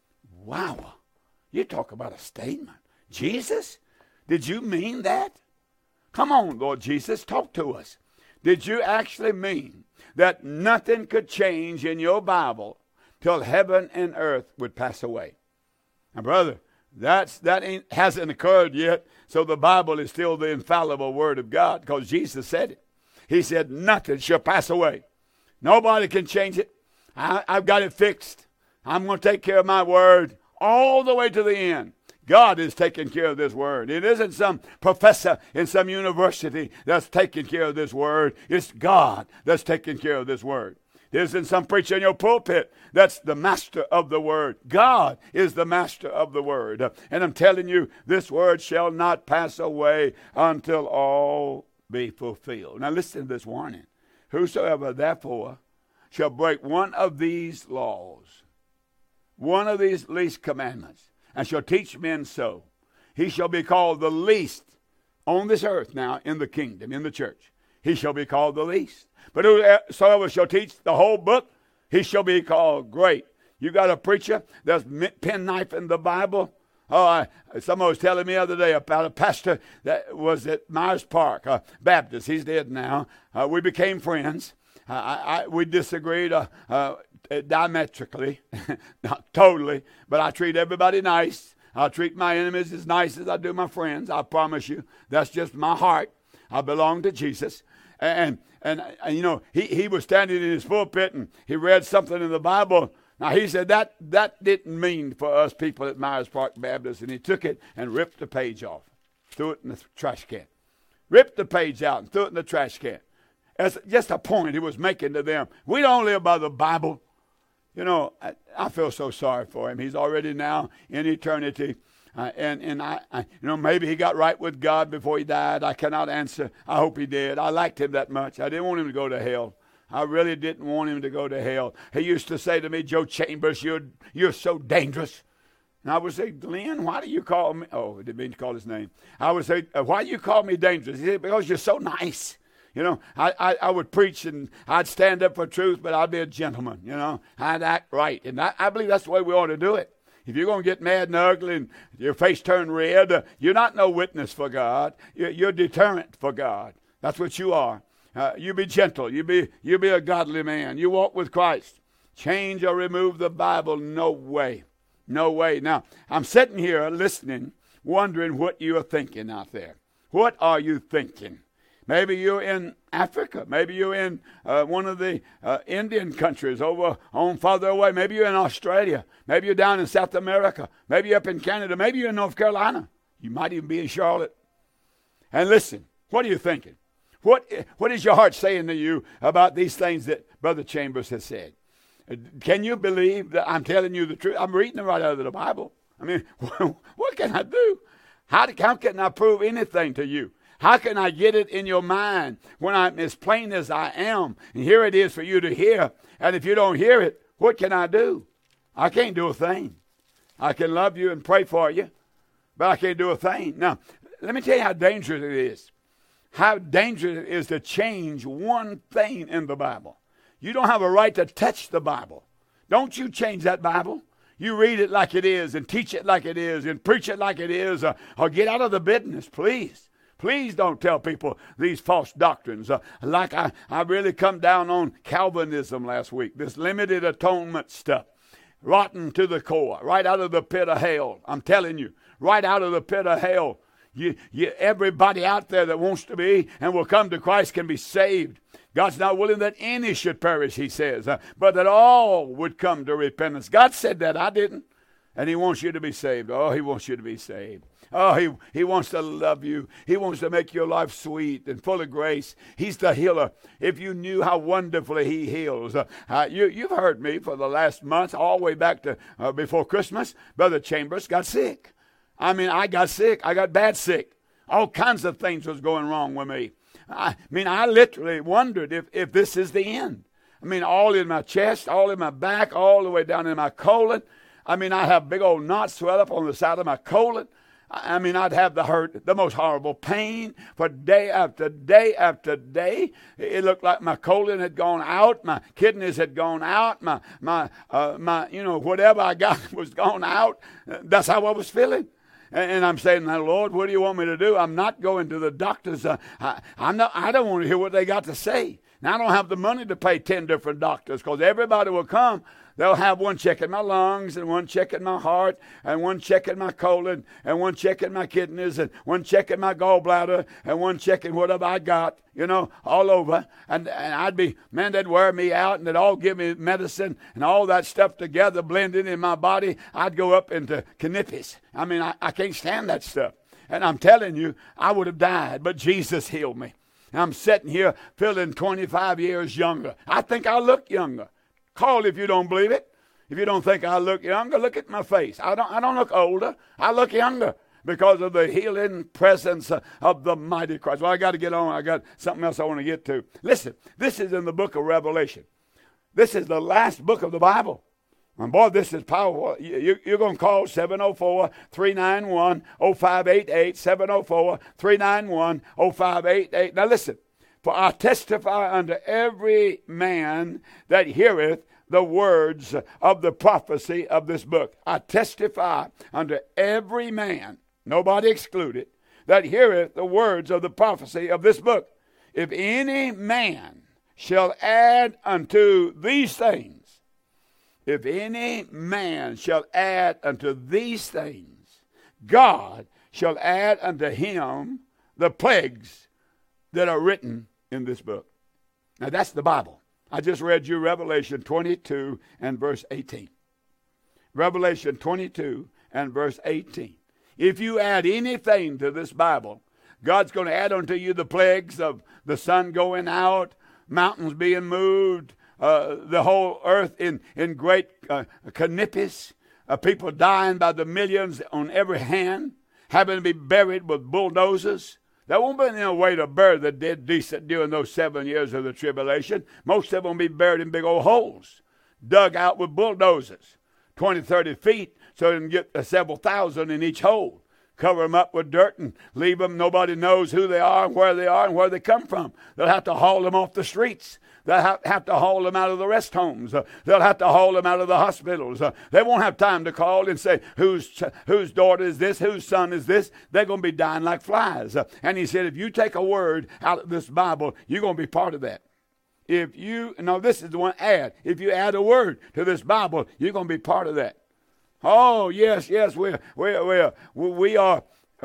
Wow. You talk about a statement. Jesus, did you mean that? Come on, Lord Jesus, talk to us. Did you actually mean that nothing could change in your Bible till heaven and earth would pass away? Now, brother, that hasn't occurred yet, so the Bible is still the infallible Word of God because Jesus said it. He said nothing shall pass away. Nobody can change it. I've got it fixed. I'm going to take care of my Word all the way to the end. God is taking care of this word. It isn't some professor in some university that's taking care of this word. It's God that's taking care of this word. It isn't some preacher in your pulpit that's the master of the word. God is the master of the word. And I'm telling you, this word shall not pass away until all be fulfilled. Now listen to this warning. Whosoever therefore shall break one of these laws, one of these least commandments, and shall teach men so, he shall be called the least on this earth now in the kingdom, in the church. He shall be called the least. But whosoever shall teach the whole book, he shall be called great. You got a preacher that's penknife in the Bible? Someone was telling me the other day about a pastor that was at Myers Park, Baptist. He's dead now. We became friends. we disagreed diametrically, not totally, but I treat everybody nice. I treat my enemies as nice as I do my friends. I promise you, that's just my heart. I belong to Jesus. And you know, he was standing in his pulpit and he read something in the Bible. Now, he said that didn't mean for us people at Myers Park Baptist. And he took it and ripped the page off, threw it in the trash can. Ripped the page out and threw it in the trash can. That's just a point he was making to them. We don't live by the Bible. You know, I feel so sorry for him. He's already now in eternity. And I, you know, maybe he got right with God before he died. I cannot answer. I hope he did. I liked him that much. I didn't want him to go to hell. I really didn't want him to go to hell. He used to say to me, Joe Chambers, you're so dangerous. And I would say, Glenn, why do you call me? Oh, I didn't mean to call his name. I would say, why do you call me dangerous? He said, because you're so nice. You know, I would preach and I'd stand up for truth, but I'd be a gentleman, you know. I'd act right. And I believe that's the way we ought to do it. If you're going to get mad and ugly and your face turn red, you're not no witness for God. You're deterrent for God. That's what you are. You be gentle. You be a godly man. You walk with Christ. Change or remove the Bible? No way. No way. Now, I'm sitting here listening, wondering what you are thinking out there. What are you thinking? Maybe you're in Africa. Maybe you're in one of the Indian countries over on farther away. Maybe you're in Australia. Maybe you're down in South America. Maybe you're up in Canada. Maybe you're in North Carolina. You might even be in Charlotte. And listen, what are you thinking? What is your heart saying to you about these things that Brother Chambers has said? Can you believe that I'm telling you the truth? I'm reading it right out of the Bible. I mean, what can I do? How can I prove anything to you? How can I get it in your mind when I'm as plain as I am? And here it is for you to hear. And if you don't hear it, what can I do? I can't do a thing. I can love you and pray for you, but I can't do a thing. Now, let me tell you how dangerous it is. How dangerous it is to change one thing in the Bible. You don't have a right to touch the Bible. Don't you change that Bible. You read it like it is and teach it like it is and preach it like it is, or get out of the business, please. Please don't tell people these false doctrines. Like I really come down on Calvinism last week, this limited atonement stuff. Rotten to the core, right out of the pit of hell. I'm telling you, right out of the pit of hell. Everybody out there that wants to be and will come to Christ can be saved. God's not willing that any should perish, he says, but that all would come to repentance. God said that, I didn't. And he wants you to be saved. Oh, he wants you to be saved. Oh, he wants to love you. He wants to make your life sweet and full of grace. He's the healer. If you knew how wonderfully he heals. You've heard me for the last month, all the way back to before Christmas. Brother Chambers got sick. I mean, I got sick. I got bad sick. All kinds of things was going wrong with me. I literally wondered if this is the end. I mean, all in my chest, all in my back, all the way down in my colon. I mean, I have big old knots swell up on the side of my colon. I mean, I'd have the most horrible pain for day after day after day. It looked like my colon had gone out, my kidneys had gone out, my whatever I got was gone out. That's how I was feeling. And I'm saying, now, Lord, what do you want me to do? I'm not going to the doctors. I don't want to hear what they got to say. Now, I don't have the money to pay 10 different doctors because everybody will come. They'll have one checking my lungs and one checking my heart and one checking my colon and one checking my kidneys and one checking my gallbladder and one checking whatever I got, all over. And they'd wear me out and they'd all give me medicine and all that stuff together blended in my body. I'd go up into canipies. I mean, I can't stand that stuff. And I'm telling you, I would have died, but Jesus healed me. And I'm sitting here feeling 25 years younger. I think I look younger. Call if you don't believe it. If you don't think I look younger, look at my face. I don't look older. I look younger because of the healing presence of the mighty Christ. Well, I got to get on. I got something else I want to get to. Listen, this is in the book of Revelation. This is the last book of the Bible. And boy, this is powerful. You're going to call 704-391-0588, 704-391-0588. Now listen. For I testify unto every man that heareth the words of the prophecy of this book. I testify unto every man, nobody excluded, that heareth the words of the prophecy of this book. If any man shall add unto these things, if any man shall add unto these things, God shall add unto him the plagues that are written in this book. Now that's the Bible. I just read you Revelation 22 and verse 18. Revelation 22 and verse 18. If you add anything to this Bible, God's going to add unto you the plagues of the sun going out, mountains being moved, the whole earth in great canipus, people dying by the millions on every hand, having to be buried with bulldozers. There won't be no way to bury the dead decent during those 7 years of the tribulation. Most of them will be buried in big old holes, dug out with bulldozers, 20, 30 feet, so they can get several thousand in each hole. Cover them up with dirt and leave them. Nobody knows who they are and where they come from. They'll have to haul them off the streets. They'll have to haul them out of the rest homes. They'll have to haul them out of the hospitals. They won't have time to call and say, whose daughter is this? Whose son is this? They're going to be dying like flies. And he said, if you take a word out of this Bible, you're going to be part of that. This is the one add. If you add a word to this Bible, you're going to be part of that. Oh, yes, we are.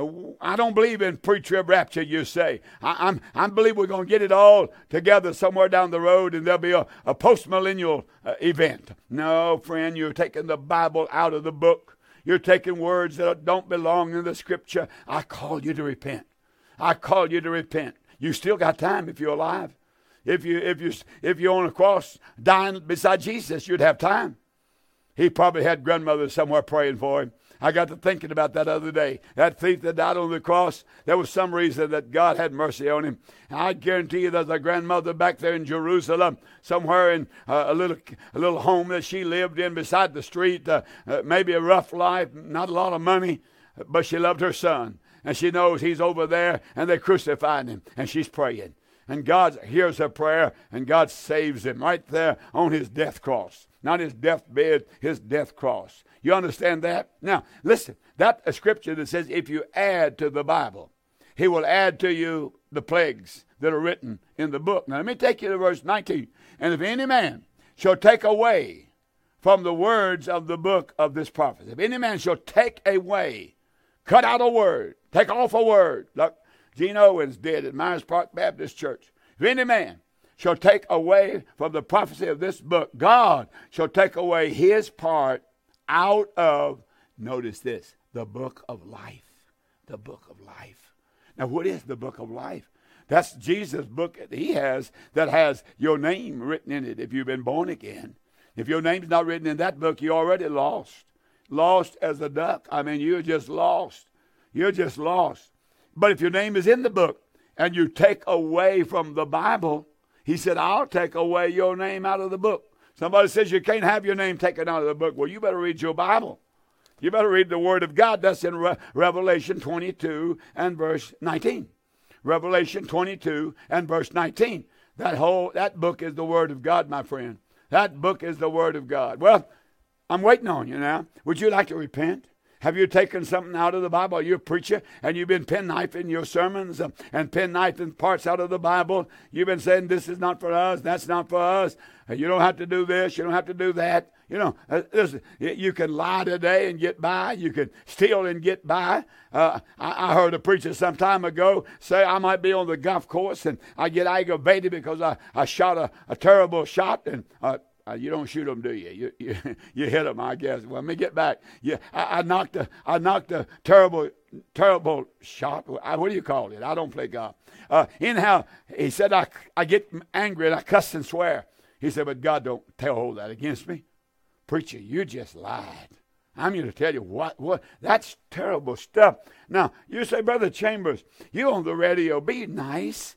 I don't believe in pre-trib rapture, you say. I believe we're going to get it all together somewhere down the road, and there'll be a post-millennial event. No, friend, you're taking the Bible out of the book. You're taking words that don't belong in the Scripture. I call you to repent. I call you to repent. You still got time if you're alive. If you're on a cross dying beside Jesus, you'd have time. He probably had grandmothers somewhere praying for him. I got to thinking about that other day. That thief that died on the cross, there was some reason that God had mercy on him. And I guarantee you there's a grandmother back there in Jerusalem, somewhere in a little home that she lived in beside the street. Maybe a rough life, not a lot of money, but she loved her son. And she knows he's over there, and they crucified him, and she's praying. And God hears her prayer, and God saves him right there on his death cross. Not his deathbed, his death cross. You understand that? Now, listen, that a scripture that says if you add to the Bible, he will add to you the plagues that are written in the book. Now, let me take you to verse 19. And if any man shall take away from the words of the book of this prophecy, if any man shall take away, cut out a word, take off a word. Look, Gene Owens did at Myers Park Baptist Church. If any man shall take away from the prophecy of this book, God shall take away his part out of, notice this, the book of life. The book of life. Now, what is the book of life? That's Jesus' book that he has that has your name written in it if you've been born again. If your name's not written in that book, you're already lost. Lost as a duck. I mean, you're just lost. You're just lost. But if your name is in the book and you take away from the Bible, he said, I'll take away your name out of the book. Somebody says you can't have your name taken out of the book. Well, you better read your Bible. You better read the Word of God. That's in Revelation 22 and verse 19. Revelation 22 and verse 19. That book is the Word of God, my friend. That book is the Word of God. Well, I'm waiting on you now. Would you like to repent? Have you taken something out of the Bible? Are you a preacher and you've been penknifing your sermons and penknifing parts out of the Bible? You've been saying this is not for us, that's not for us. You don't have to do this, you don't have to do that. You know, you can lie today and get by. You can steal and get by. I heard a preacher some time ago say I might be on the golf course and I get aggravated because I shot a terrible shot and you don't shoot them, do you? You hit them, I guess. Well, let me get back. Yeah, I knocked a terrible shot. What do you call it? I don't play golf. Anyhow, he said I get angry and I cuss and swear. He said, but God don't hold that against me. Preacher, you just lied. I'm here to tell you what that's terrible stuff. Now, you say, Brother Chambers, you on the radio, be nice.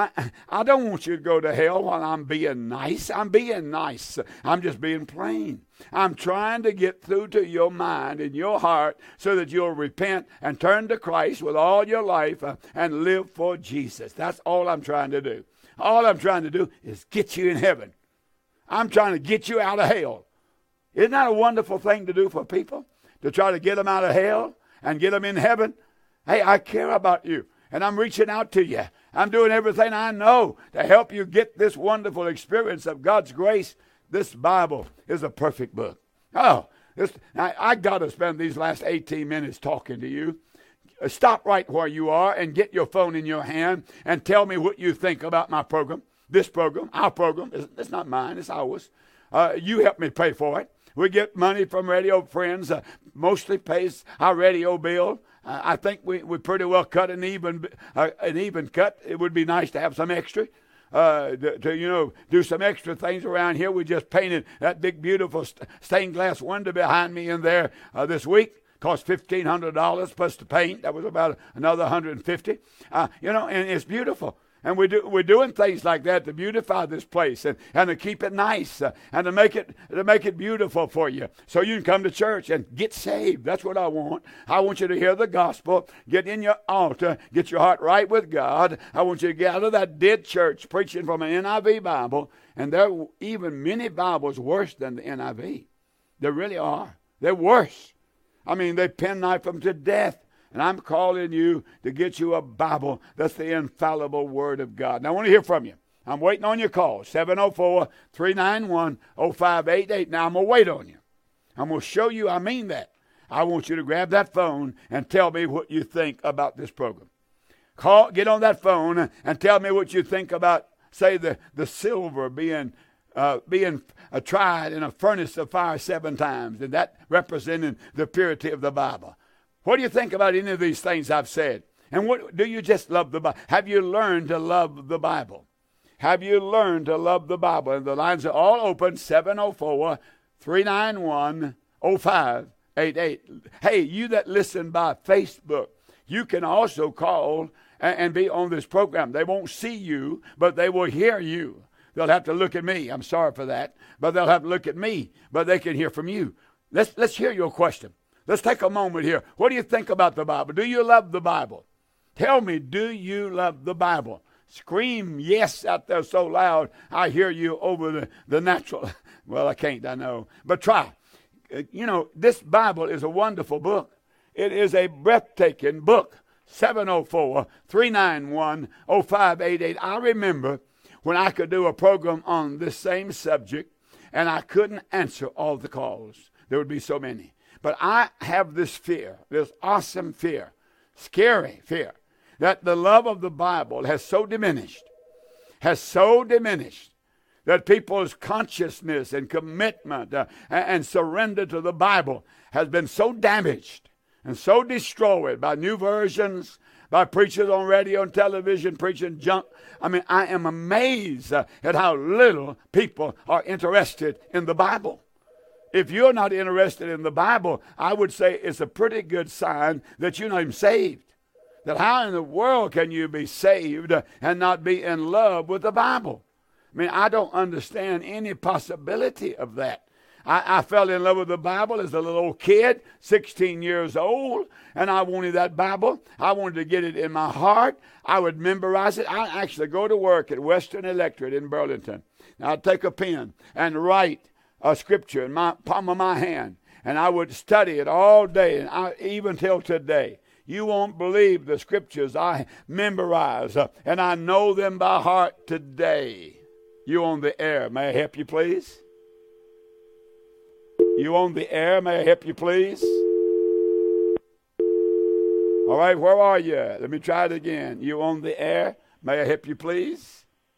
I don't want you to go to hell while I'm being nice. I'm being nice. I'm just being plain. I'm trying to get through to your mind and your heart so that you'll repent and turn to Christ with all your life and live for Jesus. That's all I'm trying to do. All I'm trying to do is get you in heaven. I'm trying to get you out of hell. Isn't that a wonderful thing to do for people? To try to get them out of hell and get them in heaven? Hey, I care about you. And I'm reaching out to you. I'm doing everything I know to help you get this wonderful experience of God's grace. This Bible is a perfect book. Oh, I got to spend these last 18 minutes talking to you. Stop right where you are and get your phone in your hand and tell me what you think about my program, this program, our program. It's not mine, it's ours. You help me pay for it. We get money from Radio Friends, mostly pays our radio bill. I think we pretty well cut an even cut. It would be nice to have some extra. To do some extra things around here. We just painted that big, beautiful stained glass window behind me in there this week. Cost $1,500 plus the paint. That was about another $150. And it's beautiful. And we're doing things like that to beautify this place and to keep it nice and to make it beautiful for you, so you can come to church and get saved. That's what I want. I want you to hear the gospel, get in your altar, get your heart right with God. I want you to get out of that dead church preaching from an NIV Bible, and there are even many Bibles worse than the NIV. There really are. They're worse. I mean, they penknife them to death. And I'm calling you to get you a Bible that's the infallible Word of God. Now, I want to hear from you. I'm waiting on your call, 704-391-0588. Now, I'm going to wait on you. I'm going to show you I mean that. I want you to grab that phone and tell me what you think about this program. Get on that phone and tell me what you think about, say, the silver being tried in a furnace of fire 7 times, and that representing the purity of the Bible. What do you think about any of these things I've said? And what do you just love the Bible? Have you learned to love the Bible? Have you learned to love the Bible? And the lines are all open, 704-391-0588. Hey, you that listen by Facebook, you can also call and be on this program. They won't see you, but they will hear you. They'll have to look at me. I'm sorry for that. But they'll have to look at me, but they can hear from you. Let's hear your question. Let's take a moment here. What do you think about the Bible? Do you love the Bible? Tell me, do you love the Bible? Scream yes out there so loud I hear you over the natural. Well, I can't, I know. But try. This Bible is a wonderful book. It is a breathtaking book. 704-391-0588. I remember when I could do a program on this same subject and I couldn't answer all the calls. There would be so many. But I have this fear, this awesome fear, scary fear, that the love of the Bible has so diminished that people's consciousness and commitment and surrender to the Bible has been so damaged and so destroyed by new versions, by preachers on radio and television preaching junk. I mean, I am amazed at how little people are interested in the Bible. If you're not interested in the Bible, I would say it's a pretty good sign that you're not even saved. That how in the world can you be saved and not be in love with the Bible? I mean, I don't understand any possibility of that. I fell in love with the Bible as a little old kid, 16 years old, and I wanted that Bible. I wanted to get it in my heart. I would memorize it. I actually go to work at Western Electric in Burlington. I'd take a pen and write a scripture in my palm of my hand, and I would study it all day, and even till today. You won't believe the scriptures I memorize, and I know them by heart today. You on the air. May I help you, please? You on the air. May I help you, please? All right, where are you? Let me try it again. You on the air. May I help you, please?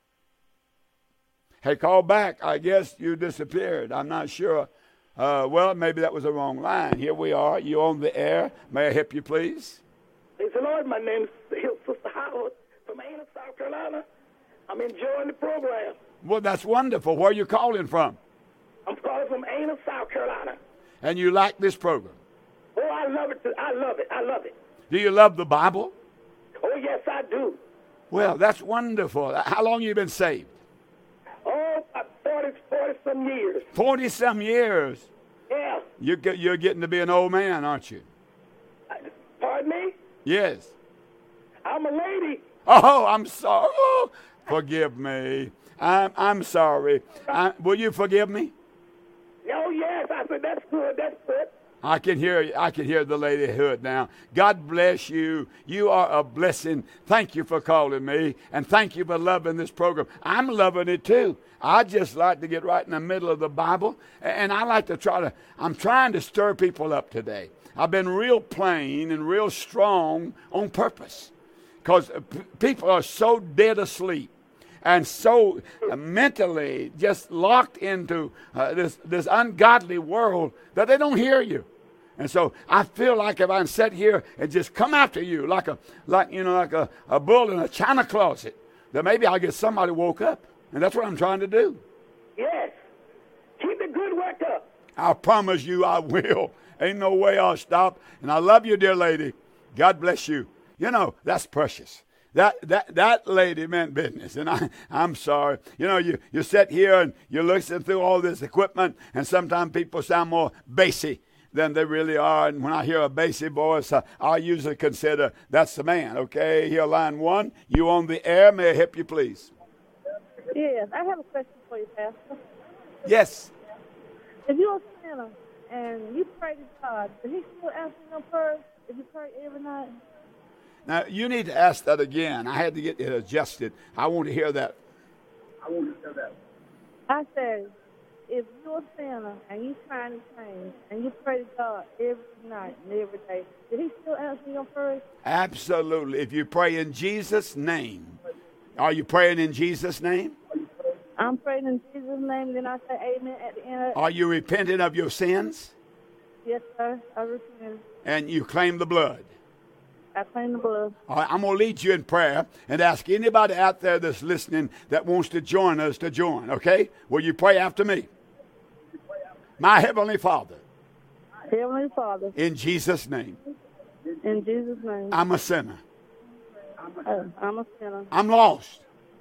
Hey, call back. I guess you disappeared. I'm not sure. Well, maybe that was the wrong line. Here we are. You on the air. May I help you, please? Praise the Lord. My name is Sister Howard from Ana, South Carolina. I'm enjoying the program. Well, that's wonderful. Where are you calling from? I'm calling from Ana, South Carolina. And you like this program? Oh, I love it. I love it. I love it. Do you love the Bible? Oh, yes, I do. Well, that's wonderful. How long have you been saved? Oh, 40-some years. 40-some years? Yeah. You're getting to be an old man, aren't you? Pardon me? Yes. I'm a lady. Oh, I'm sorry. Oh, forgive me. I'm sorry. Will you forgive me? Oh, yes. I said, that's good. That's good. I can hear the lady Hood now. God bless you. You are a blessing. Thank you for calling me, and thank you for loving this program. I'm loving it too. I just like to get right in the middle of the Bible, and I like to I'm trying to stir people up today. I've been real plain and real strong on purpose, because people are so dead asleep and so mentally just locked into this ungodly world that they don't hear you. And so I feel like if I can sit here and just come after you like a bull in a china closet, that maybe I'll get somebody woke up. And that's what I'm trying to do. Yes. Keep the good work up. I promise you I will. Ain't no way I'll stop. And I love you, dear lady. God bless you. You know, that's precious. That lady meant business, and I'm sorry. You know, you sit here and you're looking through all this equipment, and sometimes people sound more bassy than they really are. And when I hear a bassy voice, I usually consider that's the man. Okay, here, line one. You on the air? May I help you, please? Yes, I have a question for you, Pastor. Yes. If you're a sinner and you pray to God, does He still answer your prayers if you pray every night? Now, you need to ask that again. I had to get it adjusted. I want to hear that. I said, if you're a sinner and you're trying to change and you pray to God every night and every day, did He still answer your prayers? Absolutely. If you pray in Jesus' name. Are you praying in Jesus' name? I'm praying in Jesus' name, then I say amen at the end. Are you repenting of your sins? Yes, sir. I repent. And you claim the blood? I claim the blood. All right, I'm going to lead you in prayer and ask anybody out there that's listening that wants to join us to join, okay? Will you pray after me? My Heavenly Father. Heavenly Father. In Jesus' name. In Jesus' name. I'm a sinner. I'm a sinner. I'm lost.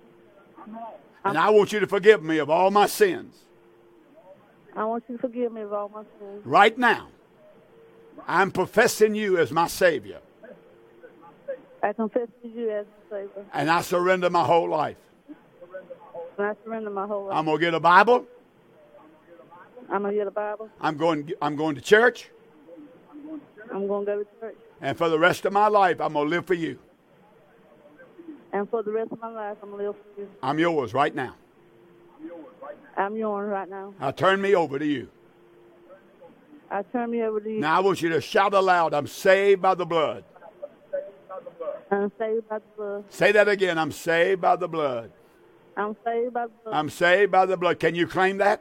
And I want you to forgive me of all my sins. I want you to forgive me of all my sins. Right now, I'm professing you as my Savior. I confess to you as a Savior. And I surrender my whole life. And I surrender my whole life. I'm going to get a Bible. I'm going to get a Bible. I'm going to church. I'm going to go to church. And for the rest of my life, I'm going to live for you. And for the rest of my life, I'm going to live for you. I'm yours right now. I'm yours right now. Now turn me over to you. I turn me over to you. Now I want you to shout aloud, I'm saved by the blood. I'm saved by the blood. Say that again, I'm saved by the blood. I'm saved by the blood. I'm saved by the blood. Can you claim that?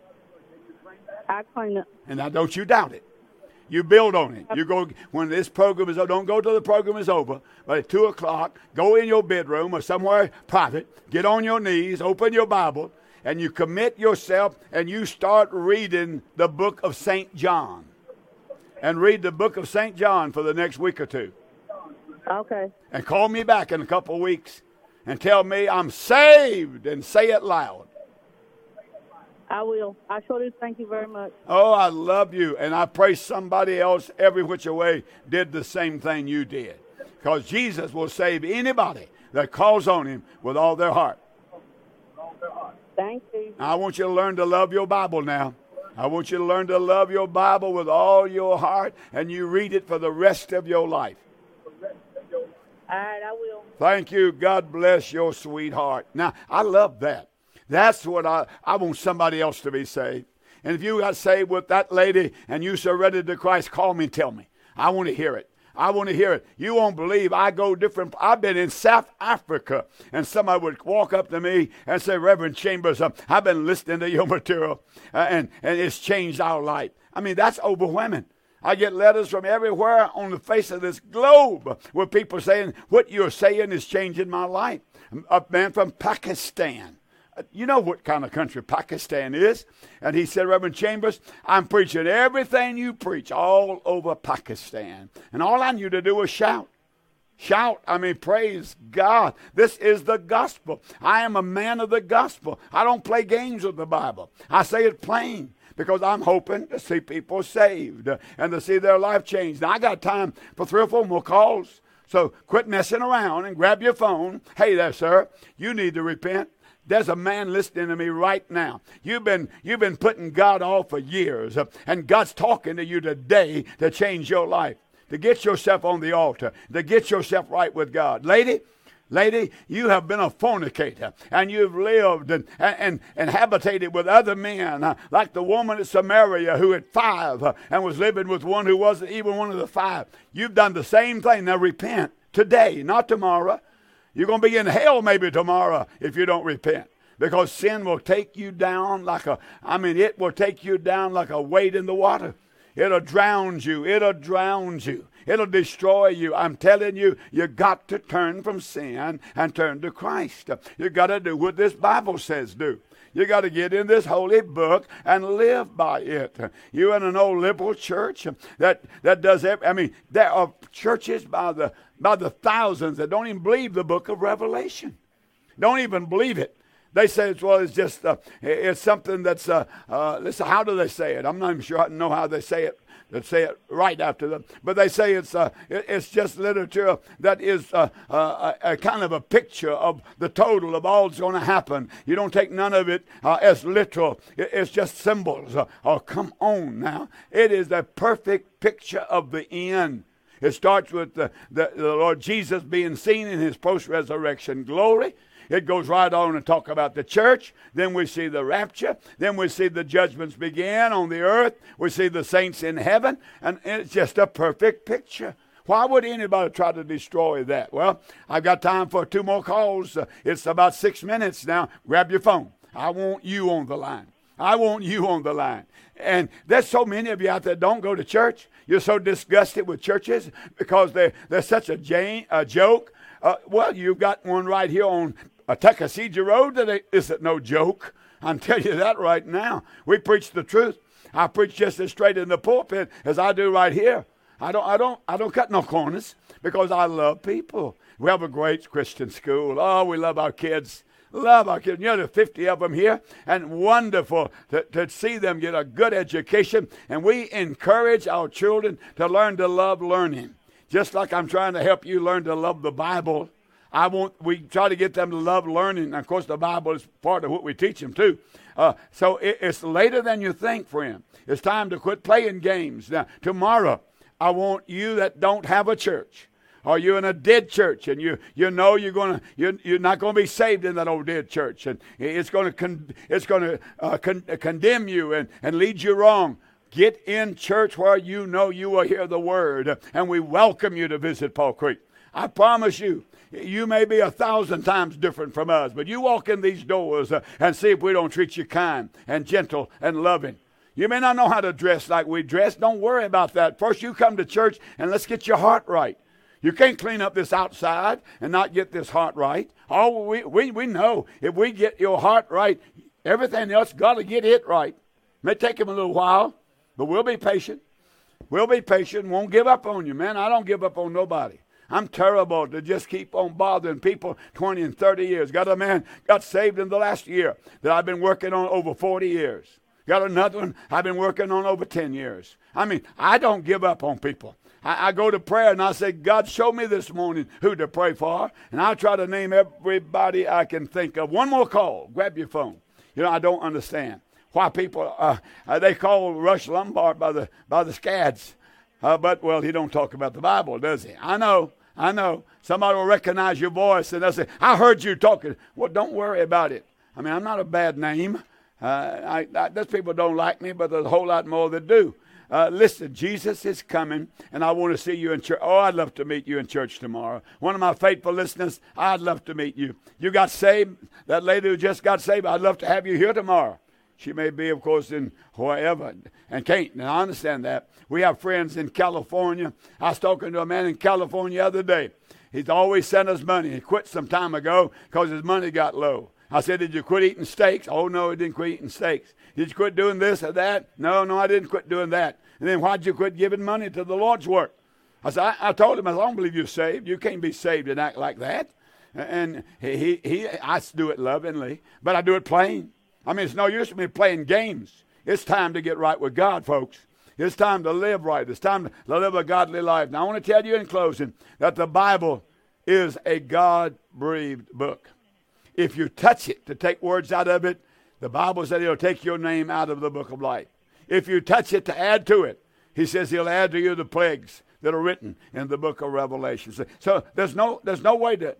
I claim it. And now don't you doubt it. You build on it. You go when this program is over. Don't go till the program is over. But at 2 o'clock, go in your bedroom or somewhere private. Get on your knees. Open your Bible, and you commit yourself, and you start reading the book of St. John, and read the book of St. John for the next week or two. Okay. And call me back in a couple of weeks, and tell me I'm saved, and say it loud. I will. I sure do. Thank you very much. Oh, I love you. And I pray somebody else every which way did the same thing you did. Because Jesus will save anybody that calls on him with all their heart. Thank you. Now, I want you to learn to love your Bible now. I want you to learn to love your Bible with all your heart, and you read it for the rest of your life. All right, I will. Thank you. God bless your sweetheart. Now, I love that. That's what I want somebody else to be saved. And if you got saved with that lady and you surrendered to Christ, call me and tell me. I want to hear it. I want to hear it. You won't believe I go different. I've been in South Africa, and somebody would walk up to me and say, Reverend Chambers, I've been listening to your material, and it's changed our life. I mean, that's overwhelming. I get letters from everywhere on the face of this globe with people saying, what you're saying is changing my life. A man from Pakistan. You know what kind of country Pakistan is. And he said, Reverend Chambers, I'm preaching everything you preach all over Pakistan. And all I knew to do was shout. Shout. I mean, praise God. This is the gospel. I am a man of the gospel. I don't play games with the Bible. I say it plain because I'm hoping to see people saved and to see their life changed. Now, I got time for 3 or 4 more calls. So quit messing around and grab your phone. Hey there, sir. You need to repent. There's a man listening to me right now. You've been putting God off for years, and God's talking to you today to change your life, to get yourself on the altar, to get yourself right with God. Lady, you have been a fornicator, and you've lived and habitated with other men, like the woman at Samaria who had 5 and was living with one who wasn't even one of the 5. You've done the same thing. Now repent today, not tomorrow. You're going to be in hell maybe tomorrow if you don't repent, because sin will take you down it will take you down like a weight in the water. It'll drown you. It'll drown you. It'll destroy you. I'm telling you, you got to turn from sin and turn to Christ. You got to do what this Bible says do. You got to get in this holy book and live by it. You in an old liberal church that does there are churches by the thousands that don't even believe the book of Revelation. Don't even believe it. They say it's just it's something that's listen, how do they say it? I'm not even sure I know how they say it. They say it right after them, but they say it's just literature that is a kind of a picture of the total of all that's going to happen. You don't take none of it as literal. It's just symbols. Come on now, it is a perfect picture of the end. It starts with the Lord Jesus being seen in his post-resurrection glory. It goes right on to talk about the church. Then we see the rapture. Then we see the judgments begin on the earth. We see the saints in heaven. And it's just a perfect picture. Why would anybody try to destroy that? Well, I've got time for 2 more calls. It's about 6 minutes now. Grab your phone. I want you on the line. I want you on the line. And there's so many of you out there don't go to church. You're so disgusted with churches because they're such a joke. Well, you've got one right here on Tuckasegee Road that isn't no joke. I'm telling you that right now. We preach the truth. I preach just as straight in the pulpit as I do right here. I don't cut no corners because I love people. We have a great Christian school. Oh, we love our kids. Love our kids. You know, there's 50 of them here, and wonderful to see them get a good education. And we encourage our children to learn to love learning. Just like I'm trying to help you learn to love the Bible. We try to get them to love learning. And of course, the Bible is part of what we teach them too. So it's later than you think, friend. It's time to quit playing games. Now, tomorrow, I want you that don't have a church, or you're in a dead church, and you know you're not going to be saved in that old dead church, and it's going to condemn you and lead you wrong. Get in church where you know you will hear the word, and we welcome you to visit Paul Creek. I promise you, you may be 1,000 times different from us, but you walk in these doors and see if we don't treat you kind and gentle and loving. You may not know how to dress like we dress. Don't worry about that. First, you come to church, and let's get your heart right. You can't clean up this outside and not get this heart right. Oh, we know if we get your heart right, everything else got to get it right. It may take him a little while, but we'll be patient. We'll be patient. Won't give up on you, man. I don't give up on nobody. I'm terrible to just keep on bothering people 20 and 30 years. Got a man got saved in the last year that I've been working on over 40 years. Got another one I've been working on over 10 years. I mean, I don't give up on people. I go to prayer and I say, God, show me this morning who to pray for. And I try to name everybody I can think of. One more call. Grab your phone. You know, I don't understand why people, they call Rush Lombard by the scads. But, well, he don't talk about the Bible, does he? I know. Somebody will recognize your voice, and they'll say, I heard you talking. Well, don't worry about it. I mean, I'm not a bad name. Those people don't like me, but there's a whole lot more that do. Listen, Jesus is coming, and I want to see you in church. Oh, I'd love to meet you in church tomorrow. One of my faithful listeners, I'd love to meet you. You got saved? That lady who just got saved, I'd love to have you here tomorrow. She may be, of course, in wherever and can't. And I understand that. We have friends in California. I was talking to a man in California the other day. He's always sent us money. He quit some time ago because his money got low. I said, did you quit eating steaks? Oh, no, he didn't quit eating steaks. Did you quit doing this or that? No, I didn't quit doing that. And then why'd you quit giving money to the Lord's work? I said, I told him, I don't believe you're saved. You can't be saved and act like that. And I do it lovingly, but I do it plain. I mean, it's no use to me playing games. It's time to get right with God, folks. It's time to live right. It's time to live a godly life. Now, I want to tell you in closing that the Bible is a God-breathed book. If you touch it to take words out of it, the Bible said he'll take your name out of the book of life. If you touch it to add to it, he says he'll add to you the plagues that are written in the book of Revelation. So there's no way to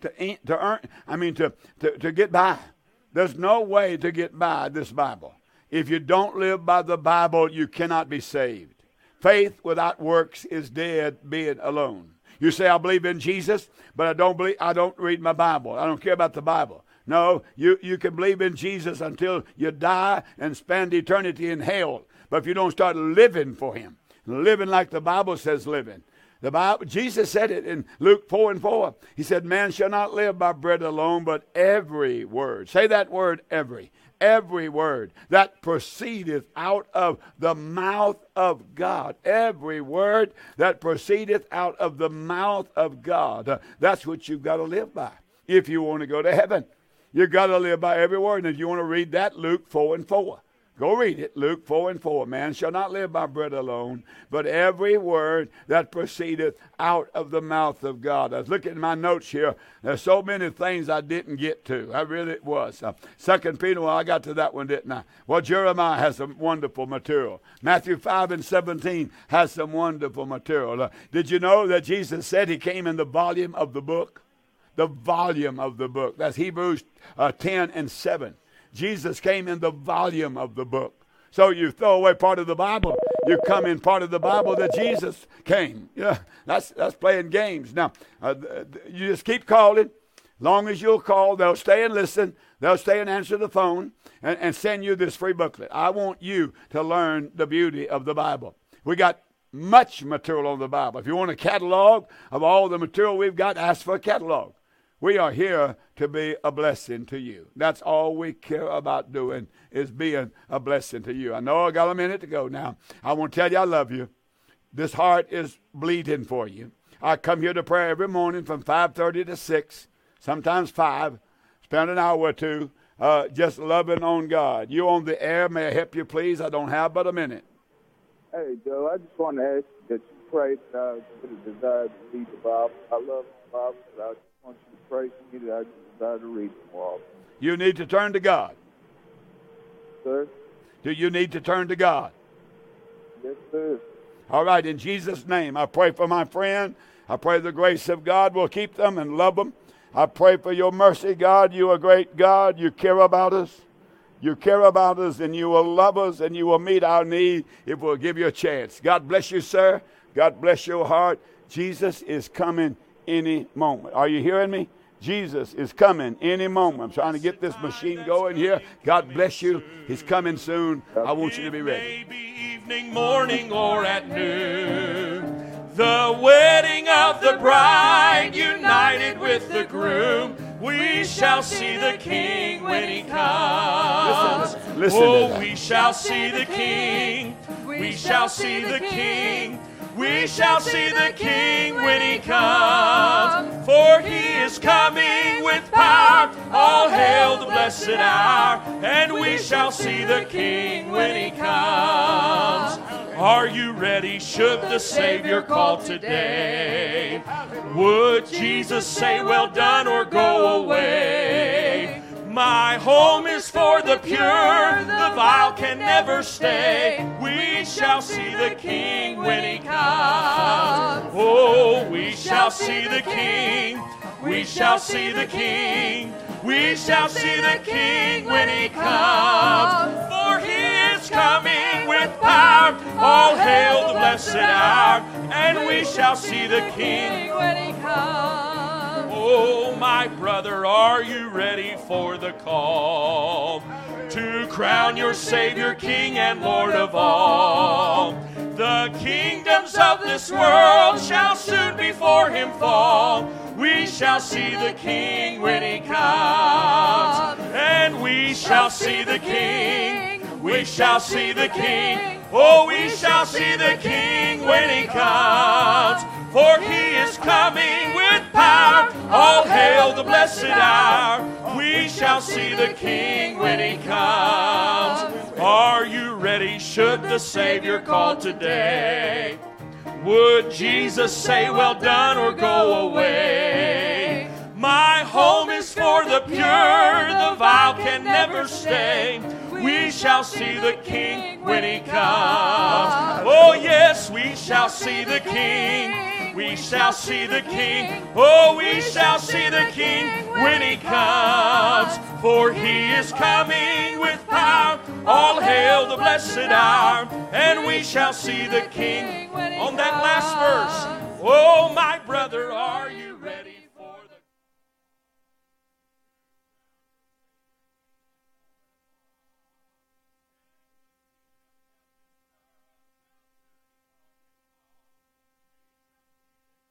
get by. There's no way to get by this Bible. If you don't live by the Bible, you cannot be saved. Faith without works is dead being alone. You say, I believe in Jesus, but I don't read my Bible. I don't care about the Bible. No, you can believe in Jesus until you die and spend eternity in hell. But if you don't start living for him, living like the Bible says living. The Bible, Jesus said it in Luke 4:4. He said, man shall not live by bread alone, but every word. Say that word, every. Every word that proceedeth out of the mouth of God. Every word that proceedeth out of the mouth of God. That's what you've got to live by if you want to go to heaven. You've got to live by every word. And if you want to read that, Luke 4:4. Go read it, Luke 4:4. Man shall not live by bread alone, but every word that proceedeth out of the mouth of God. I was looking at my notes here. There's so many things I didn't get to. I really was. 2 Peter, well, I got to that one, didn't I? Well, Jeremiah has some wonderful material. Matthew 5:17 has some wonderful material. Did you know that Jesus said he came in the volume of the book? The volume of the book. That's Hebrews 10:7. Jesus came in the volume of the book. So you throw away part of the Bible, you come in part of the Bible that Jesus came. Yeah, that's playing games. Now, you just keep calling. Long as you'll call, they'll stay and listen. They'll stay and answer the phone and send you this free booklet. I want you to learn the beauty of the Bible. We got much material on the Bible. If you want a catalog of all the material we've got, ask for a catalog. We are here to be a blessing to you. That's all we care about doing is being a blessing to you. I know I got a minute to go now. I want to tell you I love you. This heart is bleeding for you. I come here to pray every morning from 5:30 to 6, sometimes 5. Spend an hour or two just loving on God. You on the air, may I help you please? I don't have but a minute. Hey, Joe, I just want to ask that you pray for the desire to read the Bible. I love the Bible, but I just want you to pray for me that I desire to read it more often. You need to turn to God. Sir? Do you need to turn to God? Yes, sir. All right, in Jesus' name, I pray for my friend. I pray the grace of God will keep them and love them. I pray for your mercy, God. You are great God. You care about us. You care about us, and you will love us, and you will meet our need if we'll give you a chance. God bless you, sir. God bless your heart. Jesus is coming any moment. Are you hearing me? Jesus is coming any moment. I'm trying to get this machine going here. God bless you. He's coming soon. I want you to be ready. Maybe evening, morning, or at noon. The wedding of the bride united with the groom. We shall see the King when he comes. Listen to Oh, that. we shall see the King. We shall see the King. We shall see the King when he comes. For he is coming with power. All hail the blessed hour. And we shall see the King when he comes. Are you ready? Should the Savior call today? Would Jesus say, well done, or go away? My home is for the pure, the vile can never stay. We shall see the King when he comes. Oh, we shall see the King. We shall see the King. We shall see the King when he comes. For he is coming with power. All hail the blessed hour. And we shall see the King when he comes. Oh, my brother, are you ready for the call to crown your Savior, King and Lord of all? The kingdoms of this world shall soon before him fall. We shall see the King when he comes. And we shall see the King. We shall see the King. Oh, we shall see the King when he comes. For he is coming with power. All hail the blessed hour. We shall see the King when he comes. Are you ready? Should the Savior call today? Would Jesus say, well done, or go away? My home is for the pure, the vial can never stay. We shall see the King when He comes. Oh yes, we shall see the King. We shall see the King. Oh, we shall see the King when He comes. For He is coming with power. All hail the blessed hour. And we shall see the King. On that last verse, oh, my brother, are you